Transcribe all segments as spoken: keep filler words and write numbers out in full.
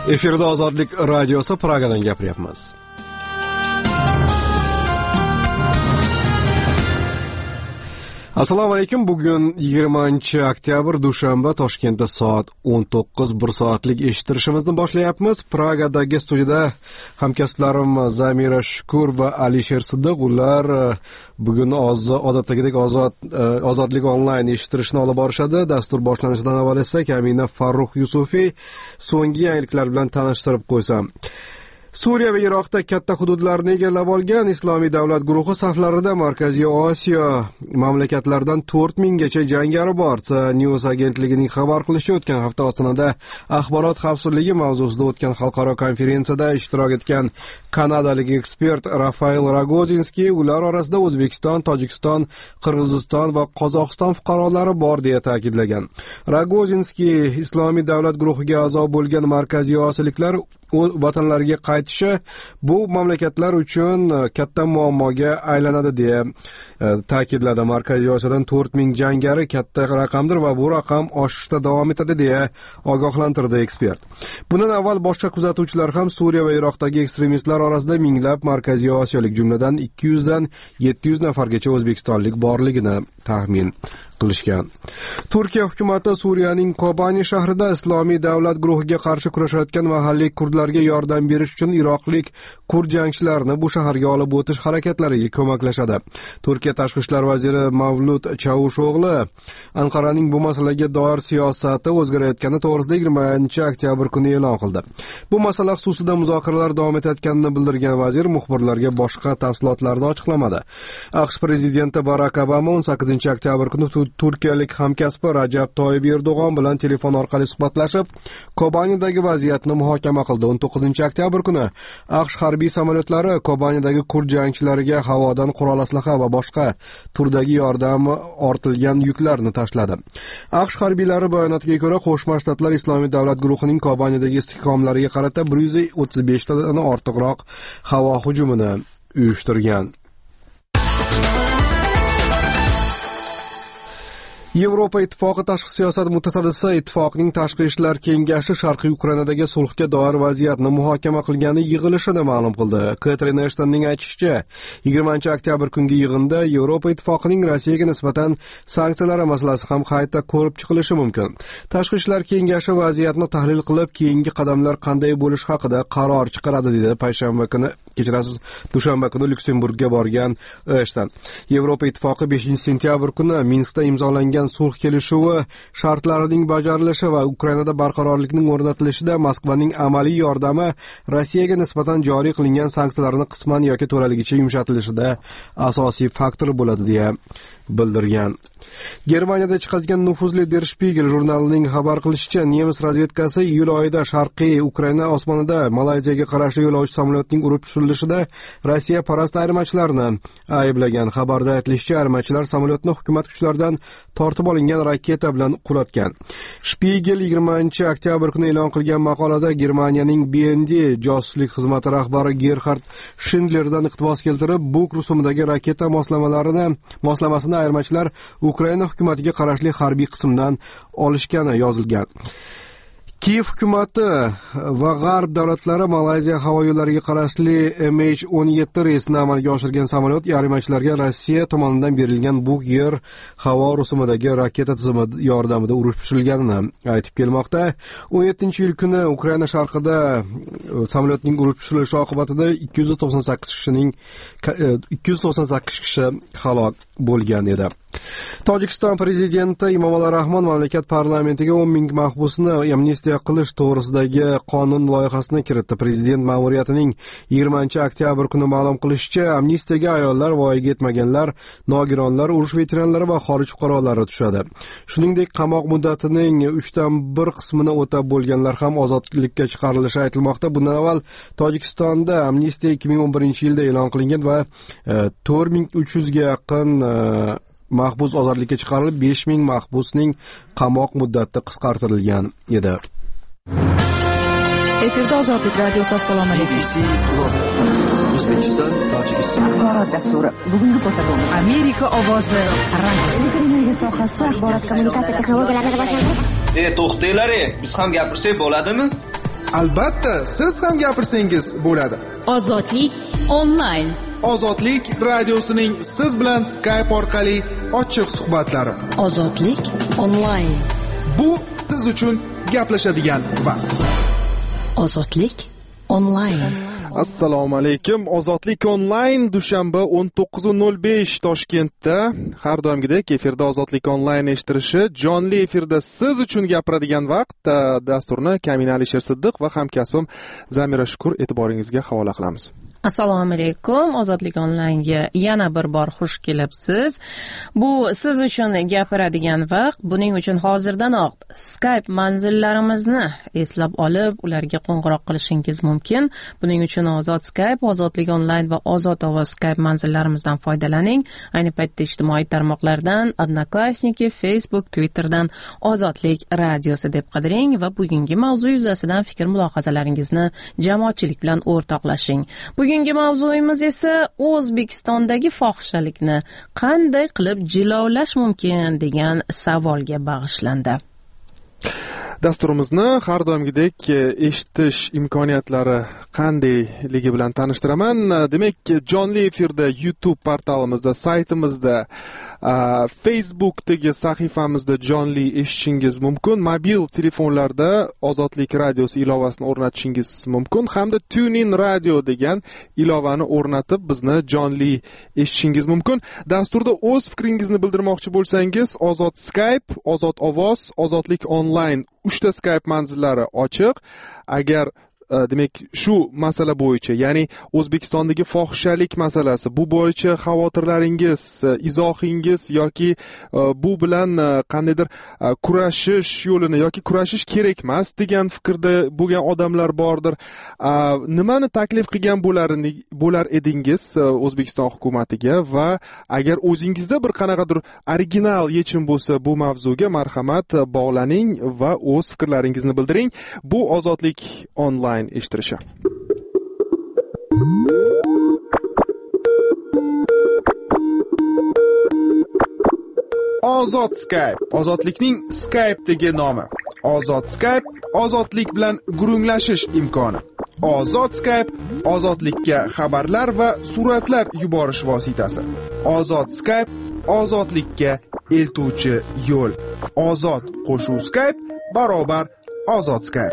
Efirda Ozodlik radiosi, Pragadan gapiryapmiz. Assalomu alaykum. Bugun yigirmanchi oktyabr dushanba, Toshkentda soat o'n to'qqiz bir soatlik eshittirishimizni boshlayapmiz. Pragadagi studiyada hamkasblarim Zamira Shukur va Alisher Siddiq, ular bugun odatdagidek ozod ozodlik onlayn eshittirishni olib borishadi. Dastur boshlanishidan avval esa Kamina Farruh Yusufiy so'nggi yangiliklar bilan tanishtirib qo'ysam. Suriya va Iroqda katta hududlarni egallab olgan Islomiy davlat guruhi saflarida Markaziy Osiyo mamlakatlaridan to'rt minggacha jangari bor. News agentligining xabar qilishicha, o'tgan hafta Ostonada axborot xavfsizligi mavzusida o'tgan xalqaro konferensiyada ishtirok etgan kanadalik ekspert Rafael Rogozinskiy ular orasida O'zbekiston, Tojikiston, Qirg'iziston va Qozog'iston fuqarolari bor deya ta'kidlagan. Rogozinskiy Islomiy davlat guruhiga a'zo bo'lgan markaziy osiyoliklar o'z vatanlariga qaytishi bu mamlakatlar uchun katta muammoga aylanadi deya ta'kidladi. Markaziy Osiyodan to'rt ming jangari katta raqamdir va bu raqam oshishda davom etadi deya ogohlantirdi ekspert. Bundan avval boshqa kuzatuvchilar ham Suriya va Iroqdagi ekstremistlar orasida minglab markaziy osiyolik, jumladan ikki yuz dan yetti yuz nafargacha o'zbekistonlik borligini taxmin qilishgan. Turkiya hukumati Suriyaning Kobani shahrida Islomiy davlat guruhiga qarshi kurashayotgan mahalliy kurdlarga yordam berish uchun iroqlik kurd jangchilarini bu shaharga olib o'tish harakatlariga ko'maklashadi. Turkiya tashqi ishlar vaziri Mavlut Chavusho'g'li Anqaraning bu masalaga doir siyosati o'zgarayotgani to'g'risida yigirmanchi oktyabr kuni e'lon qildi. Bu masala xususida muzokaralar davom etayotganini bildirgan vazir muxbirlarga boshqa tafsilotlarni ochiqlamadi. AQSh prezidenti Barak Obama o'n sakkizinchi oktyabr kuni turkiyalik hamkasbi Rajab Toyyib Erdo'g'on bilan telefon orqali suhbatlashib, Kobanidagi vaziyatni muhokama qildi. o'n to'qqizinchi oktyabr kuni AQSh harbiy samolyotlari Kobanidagi kurd jangchilariga havodan qurol aslaha va boshqa turdagi yordam ortilgan yuklarni tashladi. AQSh harbiylari bayonotiga ko'ra, Qo'shma Shtatlar Islomiy davlat guruhining Kobanidagi istehkomlariga qarata bir yuz o'ttiz besh tadan ortiqroq havo hujumini uyushtirgan. Yevropa Ittifoqi tashqi siyosat mutasaddisi Ittifoqning tashqi ishlar kengashi Sharqiy Ukrainadagi sulhga doir vaziyatni muhokama qilgani yig'ilishida ma'lum qildi. Catherine Ashtonning aytishicha, yigirmanchi oktyabr kungi yig'inda Yevropa Ittifoqining Rossiyaga nisbatan sanksiyalari masalasi ham qayta ko'rib chiqilishi mumkin. Tashqi ishlar kengashi vaziyatni tahlil qilib, keyingi qadamlar qanday bo'lishi haqida qaror chiqaradi dedi payshanba kuni, kechirasiz, dushanba kuni Lyuksemburgga borgan Ashton. Yevropa Ittifoqi beshinchi sentyabr kuni Minskda imzolangan sulh kelishuvi shartlarining bajarilishi va Ukrainada barqarorlikning o'rnatilishida Moskvaning amaliy yordami Rossiyaga nisbatan joriy qilingan sanksiyalarni qisman yoki to'laligicha yumshatilishida asosiy faktor bo'ladi deya bildirgan. Germaniyada chiqadigan nufuzli Der Spiegel jurnalining xabar qilishicha, nemis razvedkasi iyul oyida Sharqiy Ukraina osmonida Malayziyaga qarashli yo'lovchi samolyotining urib tushirilishida Rossiya parast ayirmachilarni ayblagan. Xabarda aytilishicha, ayirmachilar samolyotni hukumat kuchlaridan tortib olingan raketa bilan qulatgan. Spiegel yigirmanchi oktyabr kuni e'lon qilgan maqolada Germaniyaning B N D josuslik xizmati rahbari Gerhard Schindlerdan iqtibos keltirib, Buk rusumidagi raketa moslamalarini moslamasini ayirmachilar Ukraina hukumatiga qarashli harbiy qismdan olishgani yozilgan. Kiyev hukumati va g'arb davlatlari Malayziya havo yo'llariga qarashli M H o'n yetti reysini amalga oshirgan samolyot ayirmachilarga Rossiya tomonidan berilgan Buk yer havo rusumidagi raketa tizimi yordamida urib tushirilganini aytib kelmoqda. o'n yettinchi iyul kuni Ukraina sharqida samolyotning urib tushirilishi oqibatida ikki yuz to'qson sakkiz kishining ikki yuz to'qson sakkiz kishi halok bo'lgan edi. Tojikiston prezidenti Emomali Rahmon mamlakat parlamentiga o'n ming mahbusni amnistiya qilish to'g'risidagi qonun loyihasini kiritdi. Prezident ma'muriyatining yigirmanchi oktyabr kuni ma'lum qilishicha, amnistiyaga ayollar, voyaga yetmaganlar, nogironlar, urush veteranlari va xorij fuqarolari tushadi. Shuningdek, qamoq muddatining uchdan bir qismini o'tab bo'lganlar ham ozodlikka chiqarilishi aytilmoqda. Bundan avval Tojikistonda amnistiya ikki ming o'n birinchi yilda e'lon qilingan va to'rt ming uch yuzga yaqin mahbus ozodlikka chiqarilib, besh ming mahbusning qamoq muddati qisqartirilgan edi. Efirda Ozodlik radiosi. Assalomu alaykum. O'zbekiston, Tojikiston axborot dasturi. Bugungi ko'rsatuv Amerika ovozi radio sohasida axborot kommunikatsiya texnologiyalarini rivojlantirish. E, to'xtanglar, biz ham gapirsak bo'ladimi? Albatta, siz ham gapirsangiz bo'ladi. Ozodlik onlayn. Ozodlik radiosining siz bilan Skype orqali ochiq suhbatlari. Ozodlik onlayn. Bu siz uchun gaplashadigan vaqt. Ozodlik onlayn. Assalomu alaykum. Ozodlik onlayn dushanba o'n to'qqiz nol besh Toshkentda har doimgidek efirda Ozodlik onlayn eshittirishi, jonli efirda siz uchun gapiradigan vaqt dasturni Kamina Alisher Siddiq va hamkasbim Zamira Shukur e'tiboringizga havola qilamiz. Assalomu alaykum. Ozodlik onlaynga yana bir bor xush kelibsiz. Bu siz uchun gapiradigan vaqt. Buning uchun hozirdanoq Skype manzillarimizni eslab olib, ularga qo'ng'iroq qilishingiz mumkin. Buning uchun Ozod Skype, Ozodlik onlayn va Ozod ovoz Skype manzillarimizdan foydalaning. Ayni paytda ijtimoiy tarmoqlardan Odnoklassniki, Facebook, Twitterdan Ozodlik radiosi deb qidiring va bugungi mavzu yuzasidan fikr mulohazalaringizni jamoatchilik bilan o'rtoqlashing. Bugungi mavzuyimiz esa O'zbekistondagi fohishalikni qanday qilib jilovlash mumkin degan savolga bag'ishlandi. Dasturimizni har doimgidek eshitish imkoniyatlari qandayligi bilan tanishtiraman. Demak, jonli efirda YouTube portalimizda, saytimizda, Facebookdagi sahifamizda jonli eshitishingiz mumkin. Mobil telefonlarda Ozodlik radiosi ilovasini o'rnatishingiz mumkin hamda TuneIn Radio degan ilovani o'rnatib bizni jonli eshitishingiz mumkin. Dasturda o'z fikringizni bildirmoqchi bo'lsangiz, Ozod Skype, Ozod ovoz, Ozodlik onlayn uchta Skype manzillari ochiq. Agar demak shu masala bo'yicha, ya'ni O'zbekistondagi fohishalik masalasi, bu bo'yicha xavotirlaringiz, izohingiz yoki bu bilan qandaydir kurashish yo'lini yoki kurashish kerak emas degan fikrda bo'lgan odamlar bordir. Nimani taklif qilgan bo'lar edingiz O'zbekiston hukumatiga va agar o'zingizda bir qanaqadir original yechim bo'lsa bu mavzuga marhamat bog'laning va o'z fikrlaringizni bildiring. Bu Ozodlik onlayn eshittirishi. Ozod Skype, ozodlikning Skype'dagi nomi. Ozod Skype, ozodlik bilan gurunglashish imkoni. Ozod Skype, ozodlikka xabarlar va suratlar yuborish vositasi. Ozod Skype, ozodlikka eltuvchi yo'l. Ozod qo'shuv Skype barobar Ozod Skype.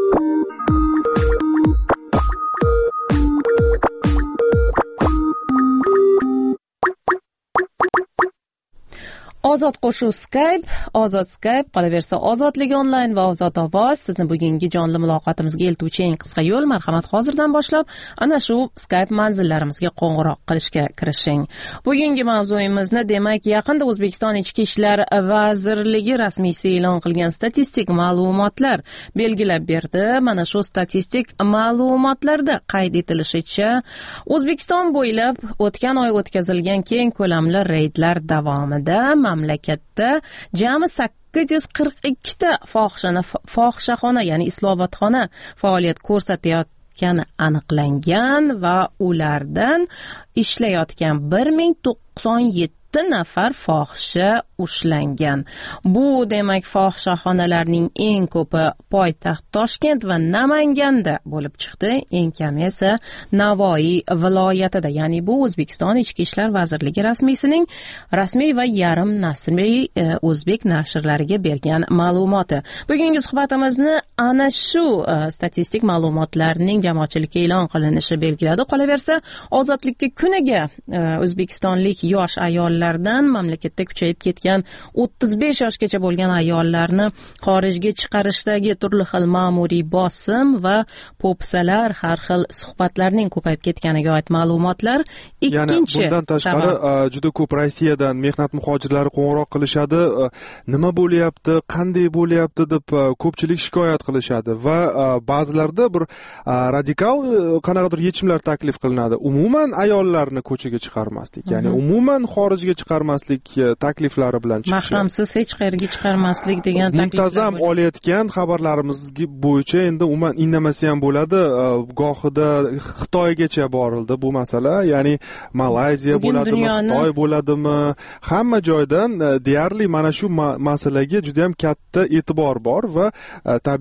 Ozod qo'shuv Skype, Ozod Skype, qolaversa Ozodlik onlayn va Ozod ovoz sizni bugungi jonli muloqotimizga eltuvchi eng qisqa yo'l. Marhamat, hozirdan boshlab ana shu Skype manzillarimizga qo'ng'iroq qilishga kirishing. Bugungi mavzuyimizni, demak, yaqinda O'zbekiston Ichki ishlar vazirligi rasmiysi e'lon qilgan statistik ma'lumotlar belgilab berdi. Mana shu statistik ma'lumotlarda qayd etilishicha, O'zbekiston bo'ylab o'tgan oy o'tkazilgan keng ko'lamli reydlar davomida mamlakatda jami sakkiz yuz qirq ikki ta fohishana fohishaxona, ya'ni islohotxona faoliyat ko'rsatayotgani aniqlangan va ulardan ishlayotgan bir ming to'qson yetti nafar fohisha ushlangan. Bu demak fohishaxonalarning eng ko'pi poytaxt Toshkent va Namanganda bo'lib chiqdi. Eng kami esa Navoiy viloyatida. Ya'ni bu O'zbekiston Ichki ishlar vazirligi rasmiysining rasmiy va yarim rasmiy e, o'zbek nashrlariga bergan ma'lumoti. Bugungi suhbatimizni ana shu e, statistik ma'lumotlarning jamoatchilikka e'lon qilinishi belgiladi. Qolaversa, ozodlikka kuniga e, o'zbekistonlik yosh ayollardan mamlakatda kuchayib ketgan o'ttiz besh yoshgacha bo'lgan ayollarni xorijga chiqarishdagi turli xil ma'muriy bosim va po'pisalar, har xil suhbatlarning ko'payib ketganiga oid ma'lumotlar. Ikkinchi, bundan tashqari juda ko'p Rossiyadan mehnat muhojirlari qo'ng'iroq qilishadi. Nima bo'lyapti, qanday bo'lyapti deb ko'pchilik shikoyat qilishadi va ba'zilarda bir radikal qanaqadir yechimlar taklif qilinadi. Umuman ayollarni ko'chaga chiqarmaslik, ya'ni umuman xorijga chiqarmaslik takliflari bilan chiqishi. Mahramsiz hech qayerga chiqarmaslik degan takliflar. Muntazam olayotgan xabarlarimiz bo'yicha endi umuman indamasa ham bo'ladi. Gohida Xitoygacha borildi bu masala, ya'ni Malayziya bo'ladimi, Xitoy bo'ladimi, hamma joydan deyarli mana shu masalaga juda ham katta e'tibor bor va tabiiyki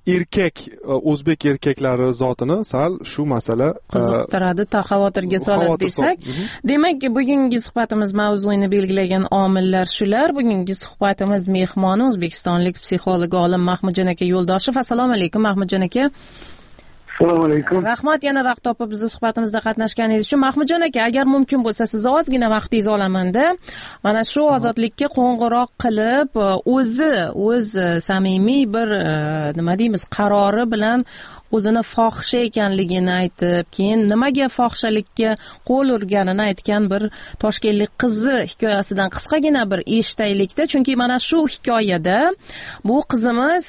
erkak o'zbek erkaklari zotini sal shu masala qiziqtiradi, xavotirga soladi desak, demak bugungi suhbatimiz mavzuyini belgilagan omillar shular. Bugungi suhbatimiz mehmoni o'zbekistonlik psixolog olim Mahmudjon aka Yo'ldoshev. Assalomu alaykum Mahmudjon aka. Assalomu alaykum. Rahmat yana vaqt topib bizni suhbatimizda qatnashganingiz uchun. Mahmudjon aka, agar mumkin bo'lsa siz ozgina vaqtingizni olaman-da. Mana shu ozodlikka qo'ng'iroq qilib, o'zi o'z samimiy bir nima deymiz, qarori bilan o'zini fohisha ekanligini aytib, keyin nimaga fohishalikka qo'l urganini aytgan bir toshkentlik qizi hikoyasidan qisqagina bir eshitaylik-da, chunki mana shu hikoyada bu qizimiz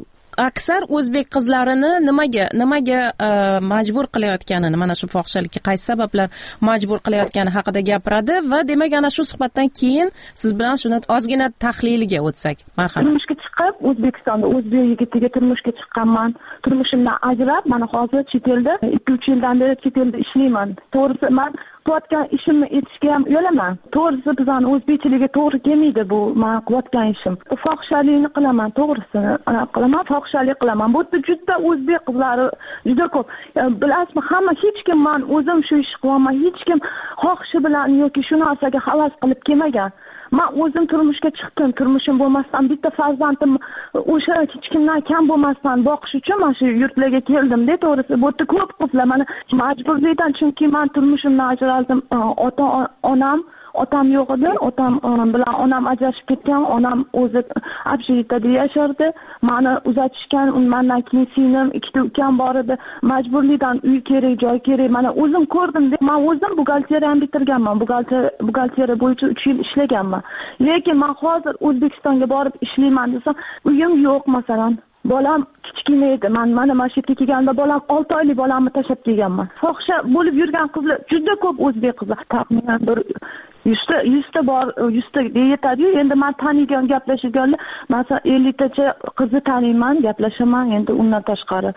aksar o'zbek qizlarini nimaga nimaga majbur qilayotganini, mana shu fohishalikka qaysi sabablar majbur qilayotgani haqida gapiradi va demak ana shu suhbatdan keyin siz bilan shuni ozgina tahliliga o'tsak. Marhamat. Turmushga chiqib, O'zbekistonda o'zbek yigitiga turmushga chiqqanman. Turmushimdan ajrab, mana hozir chet elda ikki uch yildan beri chet elda ishlayman. To'g'risi, men qilayotgan ishimni aytishga ham uyalaman. To'g'risi, bizning o'zbekchiligiga to'g'ri kelmaydi bu men qilayotgan ishim. Fohishalikni qilaman, to'g'risini qilaman, fohishalik qilaman. Bu yerda juda o'zbek qizlari juda ko'p. Bilasizmi, hamma hech kim men o'zim shu ishni qilaman, hech kim xohishi bilan yoki shu narsaga havas qilib kelmagan. Men o'zim turmushga chiqdim, turmushim bo'lmasdan bitta farzandim o'sha hech kimdan kam bo'lmasdan boqish uchun men shu yurtlarga keldim-da, to'g'risi. Bu yerda ko'p qizlar mana majburlikdan, chunki men turmushimdan ajraldim. Ota-onam Otam yo'q edi. Otam bilan onam ajrashib ketgan. Onam o'zi общежитияda yashardi. Meni uzatishgan. Mendan keyin singlim, ikkita ukam bor edi. Majburlikdan uy kerak, joy kerak. Mana o'zim ko'rdim. Men o'zim buxgalteriyani bitirganman. Buxgalter buxgalteriya bo'yicha uch yil ishlaganman. Lekin men hozir O'zbekistonga borib ishlayman desam, uyim yo'q masalan. Bolam kichkina edi. Men mana mana shu yerga kelganda bolam olti oylik bolamni tashlab kelganman. Fohisha bo'lib yurgan qizlar juda ko'p o'zbek qizlar. Taxminan bir yuzta yuzta bor, yuzta yetadi-yu. Endi men tanigan gaplashganlar, masalan elliktacha qizni taniyman, gaplashaman. Endi undan tashqari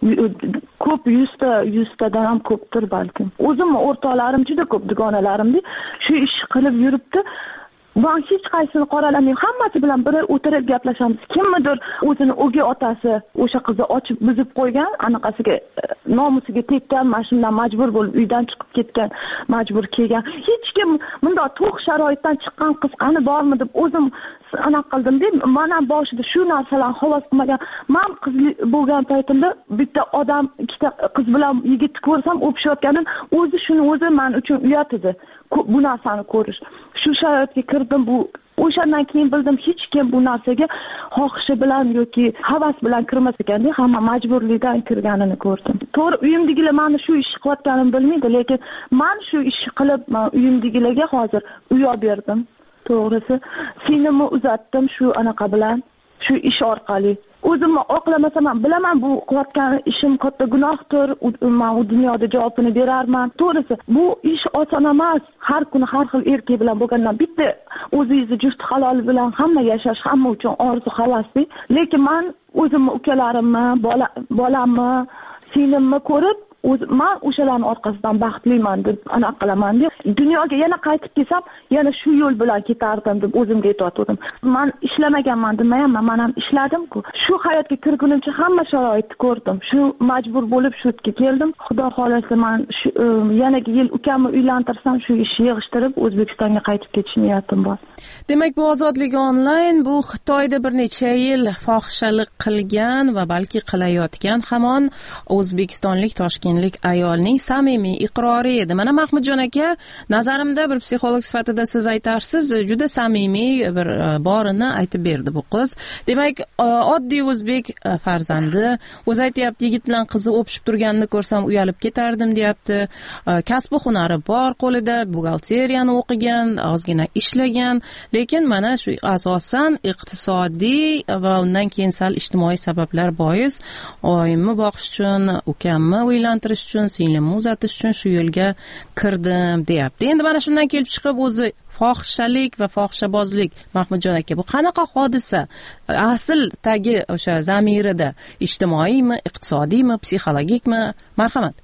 ko'p yuzta yuztadan ham ko'pdir balkim. O'zimni o'rtoqlarim juda ko'p, dugonalarimda shu ish qilib yuribdi. Ben hech qaysini qoralamayman. Hammasi bilan bir o'tirib gaplashamiz. Kimnidir o'zini o'gay otasi o'sha qizni ochib buzib qo'ygan, anaqasiga nomusiga tekkan, mashinadan majbur bo'lib uydan chiqib ketgan, majbur kelgan. Hech kim bunday to'q sharoitdan chiqqan qiz qani bormi deb o'zim anaqa qildim deb, mana boshida shu narsalarni havas qilmagan. Men qiz bo'lgan paytimda bitta odam ikkita qiz bilan yigitni ko'rsam o'pishayotganini o'zi shuni o'zi men uchun uyat edi. Bu narsani ko'rish. Shu sharoitga kirdim. Bu o'shandan keyin bildim hech kim bu narsaga xohishi bilan yoki havas bilan kirmas ekanda, hamma majburlikdan kirganini ko'rdim. To'g'ri, uyimdagilar meni shu ishni qilayotganimni bilmaydi, lekin men shu ishni qilib uyimdagilarga hozir uy olib berdim. To'g'risi, singlimni uzatdim shu anaqa bilan, shu ish orqali. O'zimni oqlamasam ham bilaman bu qilayotgan ishim katta gunohdir. Men u dunyoda javobini berarman. To'g'risi, bu ish oson emas. Har kuni har xil erkak bilan bo'lgandan bitta o'zingizni juft halol bilan hamma yashash hamma uchun orzu havasli. Lekin men o'zimni ukalarimni, bola, bolamni, singlimni ko'rib men o'shalarning orqasidan baxtliman deb anaqa qilaman deb, dunyoga yana qaytib kelsam, yana shu yo'l bilan ketardim deb o'zimga aytdim. Men ishlamaganman demayman, men ham ishladim-ku. Shu hayotga kirgunimcha hamma sharoitni ko'rdim. Shu majbur bo'lib shu yerga keldim. Xudo xolasa men yanagi yil ukamni uylantirsam, shu ishni yig'ishtirib O'zbekistonga qaytib ketish niyatim bor. Demak, bu ozodlik onlayn bu Xitoyda bir necha yil fohishalik qilgan va balki qilayotgan hamon o'zbekistonlik Toshkent ayolning samimiy iqrori edi. Mana Mahmudjon aka, nazarimda bir psixolog sifatida siz aytarsiz, juda samimiy bir borini aytib berdi bu qiz. Demak, oddiy o'zbek farzandi, o'zi aytayapti, yigit bilan qizi o'pishib turganini ko'rsam uyalib ketardim deyapti. Kasbi hunari bor qo'lida, buxgalteriyani o'qigan, ozgina ishlagan, lekin mana shu asosan iqtisodiy va undan keyin sal ijtimoiy sabablar bois oyimni boqish uchun, ukamni uylantirish uchun, singlimni uzatish uchun shu yo'lga kirdim deyapti. Endi mana shundan kelib chiqib o'zi fohishalik va fohishabozlik, Mahmudjon aka, bu qanaqa hodisa? Asl tagi o'sha zamirida ijtimoiymi, iqtisodiymi, psixologikmi? Marhamat.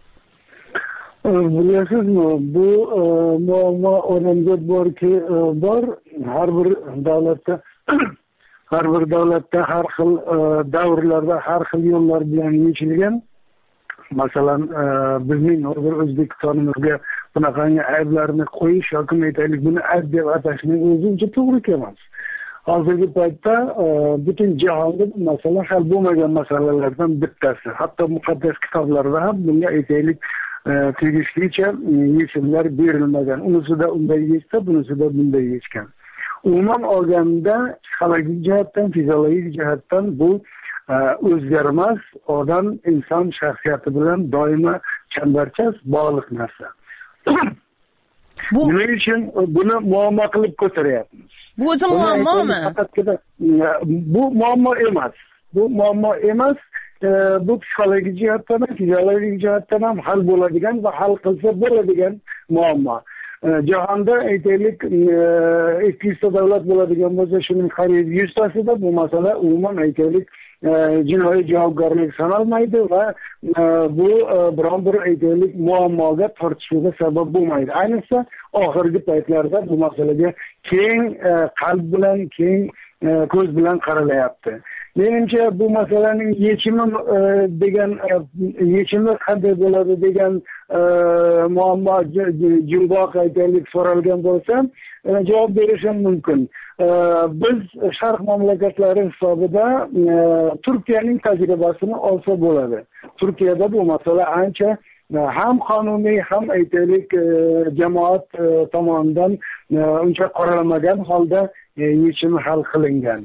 Bilasizmi, bu muammo odamga borki, bor har bir davlatda har bir davlatda har xil davrlarda har xil yo'llar bilan yechilgan. Masalan, bizning hozir O'zbekistonimizga bunaqangi ayblarni qo'yish yoki aytaylik buni ayb deb atashning o'zi uncha to'g'ri emas. Hozirgi paytda butun jahonda bu masala hal bo'lmagan masalalardan bittasi. Hatto muqaddas kitoblarda ham bunga aytaylik tegishlicha yechimlar berilmagan. Unisida unday yechsa, bunisida bunday yechgan. Umuman olganda psixologik jihatdan, fiziologik jihatdan bu o'zgarmas odam inson shaxsiyati bilan doimo chambarchas bog'liq narsa. Nima uchun buni muammo qilib ko'taryapmiz? Bu o'zi muammomi? Bu muammo emas. Bu muammo emas. Bu psixologik jihatdan ham, fiziologik jihatdan ham hal bo'ladigan va hal qilsa bo'ladigan muammo. Jahonda aytaylik ikki yuzta davlat bo'ladigan bo'lsa, shuning qariyb yuztasida bu masala umuman aytaylik jinoiy javobgarlik sanalmaydi va bu biron bir aytaylik muammoga tortishuvga sabab bo'lmaydi. Ayniqsa oxirgi paytlarda bu masalaga keng qalb bilan, keng ko'z bilan qaralyapti. Menimcha bu masalaning yechimi degan yechimi qanday bo'ladi degan muammo jumboq aytaylik so'ralgan bo'lsa, javob berishim mumkin. Biz sharq mamlakatlari hisobida Turkiyaning tajribasini olsa bo'ladi. Turkiyada bu masala ancha ham qonuniy ham aytaylik jamoat tomonidan uncha qoralamagan holda yechimi hal qilingan.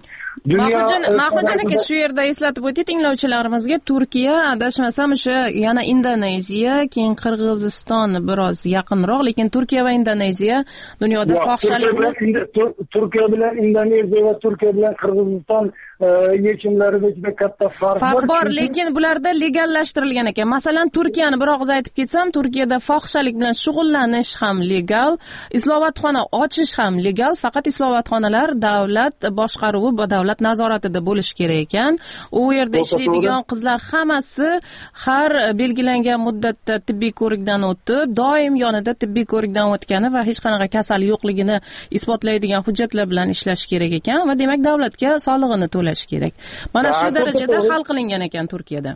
Mahmudjon aka, shu yerda eslatib o'tay tinglovchilarimizga, Turkiya adashmasam o'sha yana Indoneziya, keyin Qirg'iziston biroz yaqinroq, lekin Turkiya va Indoneziya dunyoda fohishalikni Turkiya bilan Indoneziya va Turkiya bilan Qirg'iziston yechimlarida juda katta farq bor. Farq bor, lekin bularda legallashtirilgan ekan. Masalan, Turkiyani bir og'iz aytib ketsam, Turkiyada fohishalik bilan shug'ullanish ham legal, islohotxona ochish ham legal, faqat islohotxonalar davlat boshqaruvi va davlat nazoratida bo'lishi kerak ekan. U yerda ishlaydigan qizlar hammasi har belgilangan muddatda tibbiy ko'rikdan o'tib, doim yonida tibbiy ko'rikdan o'tgani va hech qanaqa kasal yo'qligini isbotlaydigan hujjatlar bilan ishlash kerak ekan va demak davlatga solig'ini to'lash kerak. Mana shu darajada hal qilingan ekan Turkiyada.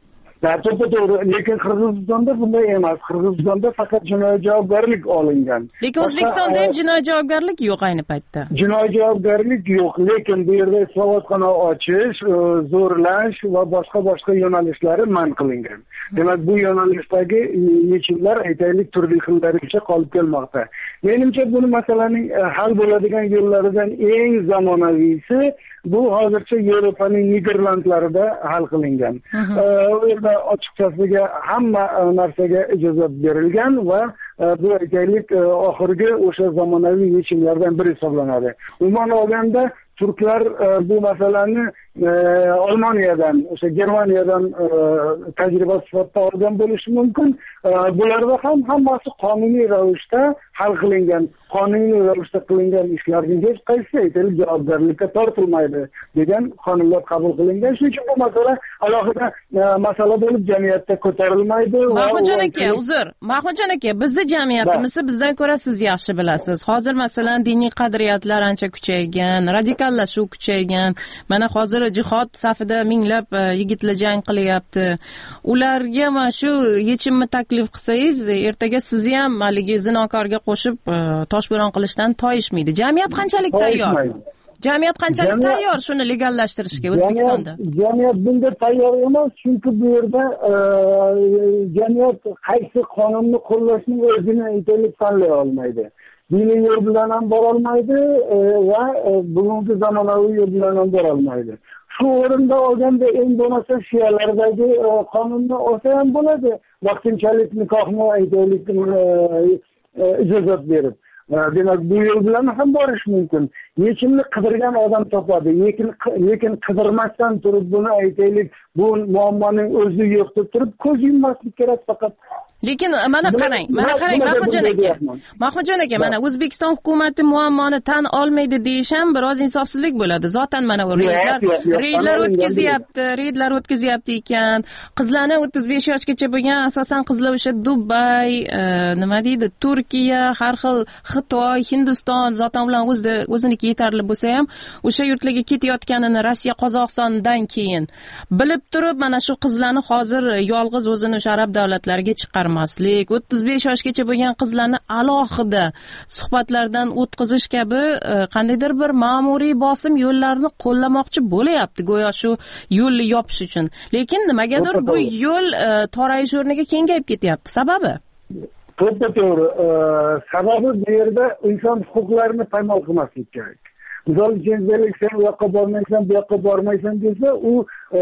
To'g'ri, lekin Qirg'izistonda bunday emas. Qirg'izistonda faqat jinoiy javobgarlik olingan. Lekin O'zbekistonda ham jinoiy javobgarlik yo'q ayni paytda. Jinoiy javobgarlik yo'q, lekin bu yerda islohotxona ochish, zo'rlash va boshqa-boshqa yo'nalishlari man qilingan. Demak, bu yo'nalishdagi yechimlar aytaylik turli xillaricha qolib kelmoqda. Menimcha bu masalaning hal bo'ladigan yo'llaridan eng zamonaviysi bu hozircha Yevropaning Niderlandlarida hal qilingan. U yerda ochiqchasiga hamma narsaga ijozat berilgan va bu aytaylik oxirgi o'sha zamonaviy yechimlardan biri hisoblanadi. Umuman olganda Turklar bu masalani Almaniyadan, o'sha Germaniyadan tajriba sifatida olgan bo'lishi mumkin. Bularda ham hammasi qonuniy ravishda hal qilingan, qonuniy ravishda qilingan ishlarning hech qaysi aytaylik javobgarlikka tortilmaydi degan qonunlar qabul qilingan. Shuning uchun bu masala alohida masala bo'lib jamiyatda ko'tarilmaydi. Mahmudjon aka, uzr. Mahmudjon aka, bizning jamiyatimizni bizdan ko'ra siz yaxshi bilasiz. Hozir masalan diniy qadriyatlar ancha kuchaygan, radikallashuv kuchaygan. Mana hozir jihod safida minglab yigitlar jang qilyapti. Ularga mana shu yechimni taklif qilsangiz, ertaga sizni ham haligi zinokorga qo'shib toshbo'ron qilishdan toyishmaydi. Jamiyat qanchalik tayyor? Jamiyat qanchalik tayyor shuni legallashtirishga O'zbekistonda? Jamiyat bunga tayyor emas, chunki bu yerda jamiyat qaysi qonunni qo'llashning o'zini aytaylik tanlay olmaydi. Diniy yo'l bilan ham borolmaydi va bugungi zamonaviy yo'l bilan ham borolmaydi. Shu o'rinda olganda eng bo'lmasa shiyalardagi qonunni olsa ham bo'ladi. Vaqtinchalik nikohni aytaylik ijozat berib. Demak, bu yo'l bilan ham borish mumkin. Yechimni qidirgan odam topadi. Lekin lekin qidirmasdan turib buni aytaylik, bu muammoning o'zi yo'q deb turib ko'z yummaslik kerak faqat. lekin mana qarang mana qarang mahmudjon aka mahmudjon aka mana O'zbekiston hukumati muammoni tan olmaydi deyish ham biroz insofsizlik bo'ladi. Zotan mana reydlar reydlar o'tkazyapti reydlar o'tkazyapti ekan. Qizlarni o'ttiz besh yoshgacha bo'lgan asosan qizlar o'sha Dubay nima deydi Turkiya har xil Xitoy Hindiston zotan bilan o'zida o'ziniki yetarli bo'lsa ham o'sha yurtlarga ketayotganini Rossiya Qozog'istondan keyin bilib turib mana shu qizlarni hozir yolg'iz o'zini o'sha arab davlatlariga chiqarmaslik, o'ttiz besh yoshgacha bo'lgan qizlarni alohida suhbatlardan o'tkazish kabi qandaydir bir ma'muriy bosim yo'llarini qo'llamoqchi bo'layapti go'yo shu yo'lni yopish uchun. Lekin nimagadir bu yo'l to'rayish o'rniga kengayib ketyapti. Sababi? To'g'ri to'g'ri. Sababi bu yerda inson huquqlarini paymol qilmaslik kerak. Misol uchun sen u yoqqa bormaysan, bu yoqqa bormaysan desa, u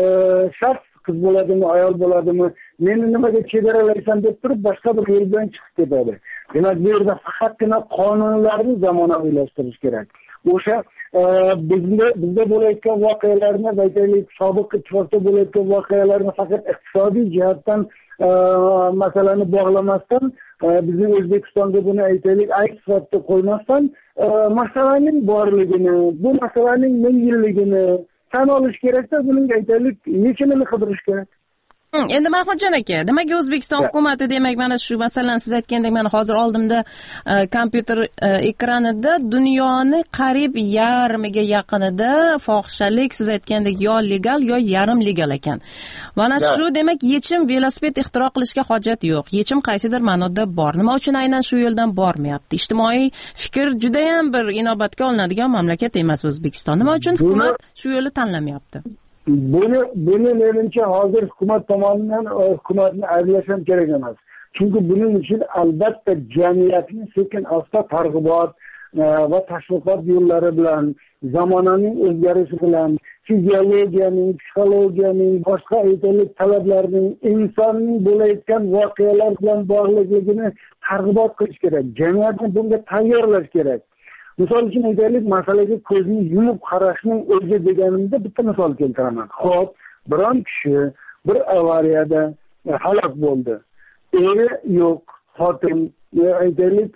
shaxs qiz bo'ladimi, ayol bo'ladimi, meni nimaga chegaralaysan deb turib boshqa bir yo'l bilan chiqib ketadi. Demak, bu yerda faqatgina qonunlarni zamonaviylashtirish kerak. O'sha bizda bizda bo'layotgan voqealarni, aytaylik, sobiq ittifoqda bo'layotgan voqealarni faqat iqtisodiy jihatdan masalani bog'lamasdan, bizning O'zbekistonga buni aytaylik, ayt sifatida qo'ymasdan, masalaning borligini, bu masalaning ming yilligini tan olish kerakda, buning aytaylik yechimini qidirish kerak. Endi Mahmudjon aka, demak O'zbekiston hukumati demak mana shu masalani siz aytgandek mana hozir oldimda kompyuter ekranida dunyoni qariyb yarmiga yaqinida fohishalik siz aytgandek yo legal yo yarim legal ekan. Mana shu demak yechim velosiped ixtiro qilishga hojat yo'q. Yechim qaysidir ma'noda bor. Nima uchun aynan shu yo'ldan bormayapti? Ijtimoiy fikr juda ham bir inobatga olinadigan mamlakat emas O'zbekiston. Nima uchun hukumat shu yo'lni tanlamayapti? Buni buni menimcha hozir hukumat tomonidan hukumatni ayblashim kerak emas. Chunki buning uchun albatta jamiyatning sekin asta targ'ibot va tashviqot yo'llari bilan, zamonaning o'zgarishi bilan, fiziologiyaning, psixologiyaning, boshqa aytaylik talablarning, insonning bo'layotgan voqealar bilan bog'liqligini targ'ibot qilish kerak. Jamiyatni bunga tayyorlash kerak. Misol uchun aytaylik, masalaga ko'zni yumib qarashning o'zi deganimda bitta misol keltiraman. Xo'p, biron kishi bir avariyada halok bo'ldi. Eri yo'q, xotin aytaylik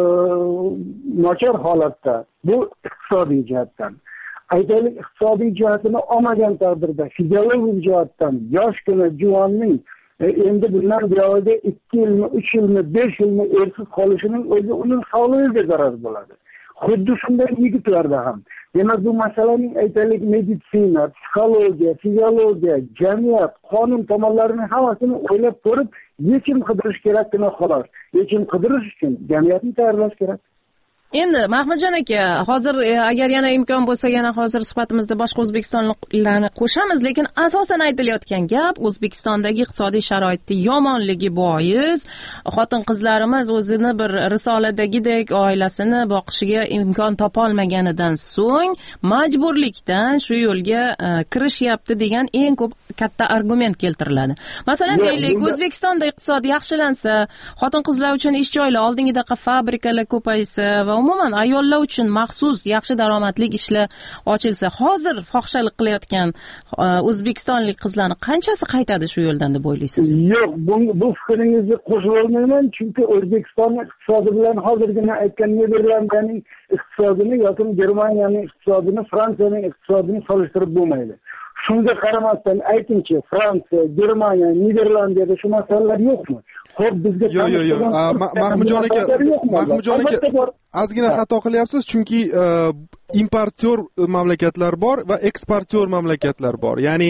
nochor holatda. Bu iqtisodiy jihatdan. Aytaylik iqtisodiy jihatini olmagan taqdirda fiziologik jihatdan yoshgina juvonning endi bundan buyog'iga ikki yilmi, uch yilmi, besh yilmi ersiz qolishining o'zi uning sog'lig'iga zarar bo'ladi. Xuddi shunday yigitlarda ham. Demak, bu masalaning aytaylik meditsina, psixologiya, fiziologiya, jamiyat, qonun tomonlarining hammasini o'ylab ko'rib, yechim qidirish kerakligini xolos. Yechim qidirish uchun jamiyatni tayyorlash kerak. Endi Mahmudjon aka, hozir agar yana imkon bo'lsa, yana hozir suhbatimizda boshqa o'zbekistonliklarni qo'shamiz, lekin asosan aytilayotgan gap O'zbekistondagi iqtisodiy sharoitning yomonligi bois xotin-qizlarimiz o'zini bir risoladagidek oilasini boqishiga imkon topolmaganidan so'ng majburlikdan shu yo'lga kirishyapti degan eng ko'p katta argument keltiriladi. Masalan, deylik, O'zbekistonda iqtisod yaxshilansa, xotin-qizlar uchun ish joylari oldingidaqa fabrikalar ko'paysa va umuman ayollar uchun maxsus yaxshi daromadli ishlar ochilsa, hozir fohishalik qilayotgan o'zbekistonlik qizlarning qanchasi qaytadi shu yo'ldan deb o'ylaysiz? Yo'q, bu, bu fikringizni qo'shib olmayman, chunki O'zbekistonning iqtisodi bilan hozirgina aytgan Niderlandiyaning iqtisodini yoki Germaniyaning iqtisodini, Fransiyaning iqtisodini solishtirib bo'lmaydi. Shunga qaramasdan aytingchi, Fransiya, Germaniya, Niderlandiyada shu masalalar yo'qmi? Xo'p, bizga yo'q, yo'q, yo'q. Mahmudjon aka, Mahmudjon aka, ozgina xato qilyapsiz, chunki importyor mamlakatlar bor va eksportyor mamlakatlar bor. Ya'ni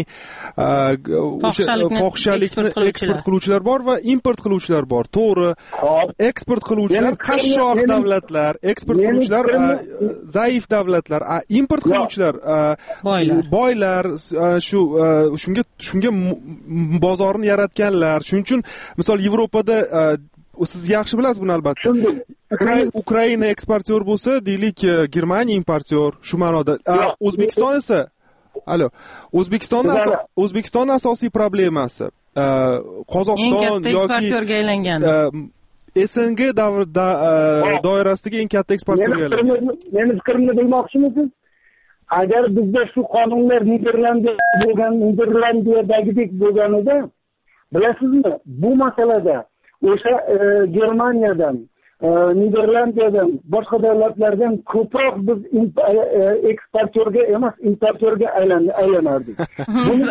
o'sha fohishalikni eksport qiluvchilar bor va import qiluvchilar bor. To'g'ri. Eksport qiluvchilar qashshoq davlatlar, eksport qiluvchilar zaif davlatlar, import qiluvchilar boylar, shu shunga shunga bozorni yaratganlar. Shuning uchun misol Yevropada siz yaxshi bilasiz buni albatta. Ukraina eksportyor bo'lsa, deylik, Germaniya importyor, shu ma'noda. O'zbekiston esa, alo, O'zbekistonning O'zbekistonning asosiy problemasi Qozog'iston yoki eksportyorga aylangan. S N G davrida doirasidagi eng katta eksportyorga aylangan. Meni fikrimni bilmoqchimisiz? Agar bizda shu qonunlar Niderlandiya bo'lgan, Niderlandiyadagidek bo'lganida, bilasizmi, bu masalada o'sha Germaniyadan, Niderlandiyadan, boshqa davlatlardan ko'proq biz eksportyorga emas, importyorga aylanardik. Buni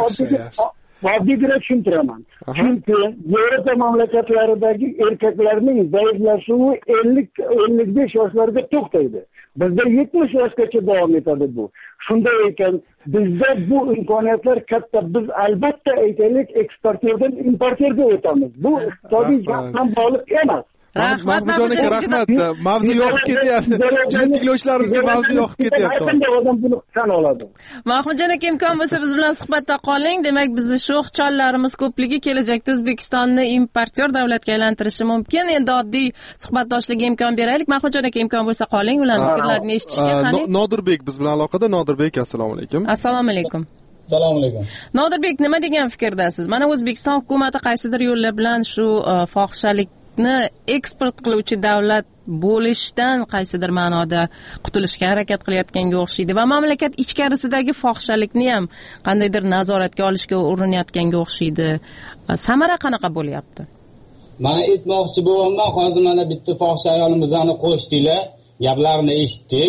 oddiyroq tushuntiraman. Chunki Yevropa mamlakatlaridagi erkaklarning zaiflashuvi ellik ellik besh yoshlarga to'xtaydi. Bizda yetmish yoshgacha davom etadi bu. Shunday ekan, bizda bu imkoniyatlar katta. Biz albatta aytaylik, eksportyordan importyorga o'tamiz. Bu iqtisodiy jihatdan bog'liq emas. Rahmat, Mahmudjon aka, rahmat. Mavzu yoqib ketyapti. Juda tinglovchilarimizga mavzu yoqib ketyapti. Qanday odam buni tan oladi? Mahmudjon aka, imkon bo'lsa biz bilan suhbatda qoling. Demak, bizni sho'x chollarimiz ko'pligi kelajakda O'zbekistonni importyor davlatga aylantirishi mumkin. Endi oddiy suhbatdoshlikka imkon beraylik. Mahmudjon aka, imkon bo'lsa qoling, ularning fikrlarini eshitishga. Qani? Nodirbek biz bilan aloqada. Nodirbek, assalomu alaykum. Assalomu alaykum. Assalomu alaykum. Nodirbek, nima degan fikrdasiz? Mana O'zbekiston hukumatı qaysidir yo'llar bilan shu fohishalik eksport qiluvchi davlat bo'lishdan qaysidir ma'noda qutulishga harakat qilayotganga o'xshaydi va mamlakat ichkarisidagi fohishalikni ham qandaydir nazoratga olishga urinayotganga o'xshaydi. Samara qanaqa bo'lyapti? Mana aytmoqchi bo'laman, hozir mana bitta fohish ayolimizni qo'shdinglar, gaplarini eshitdik.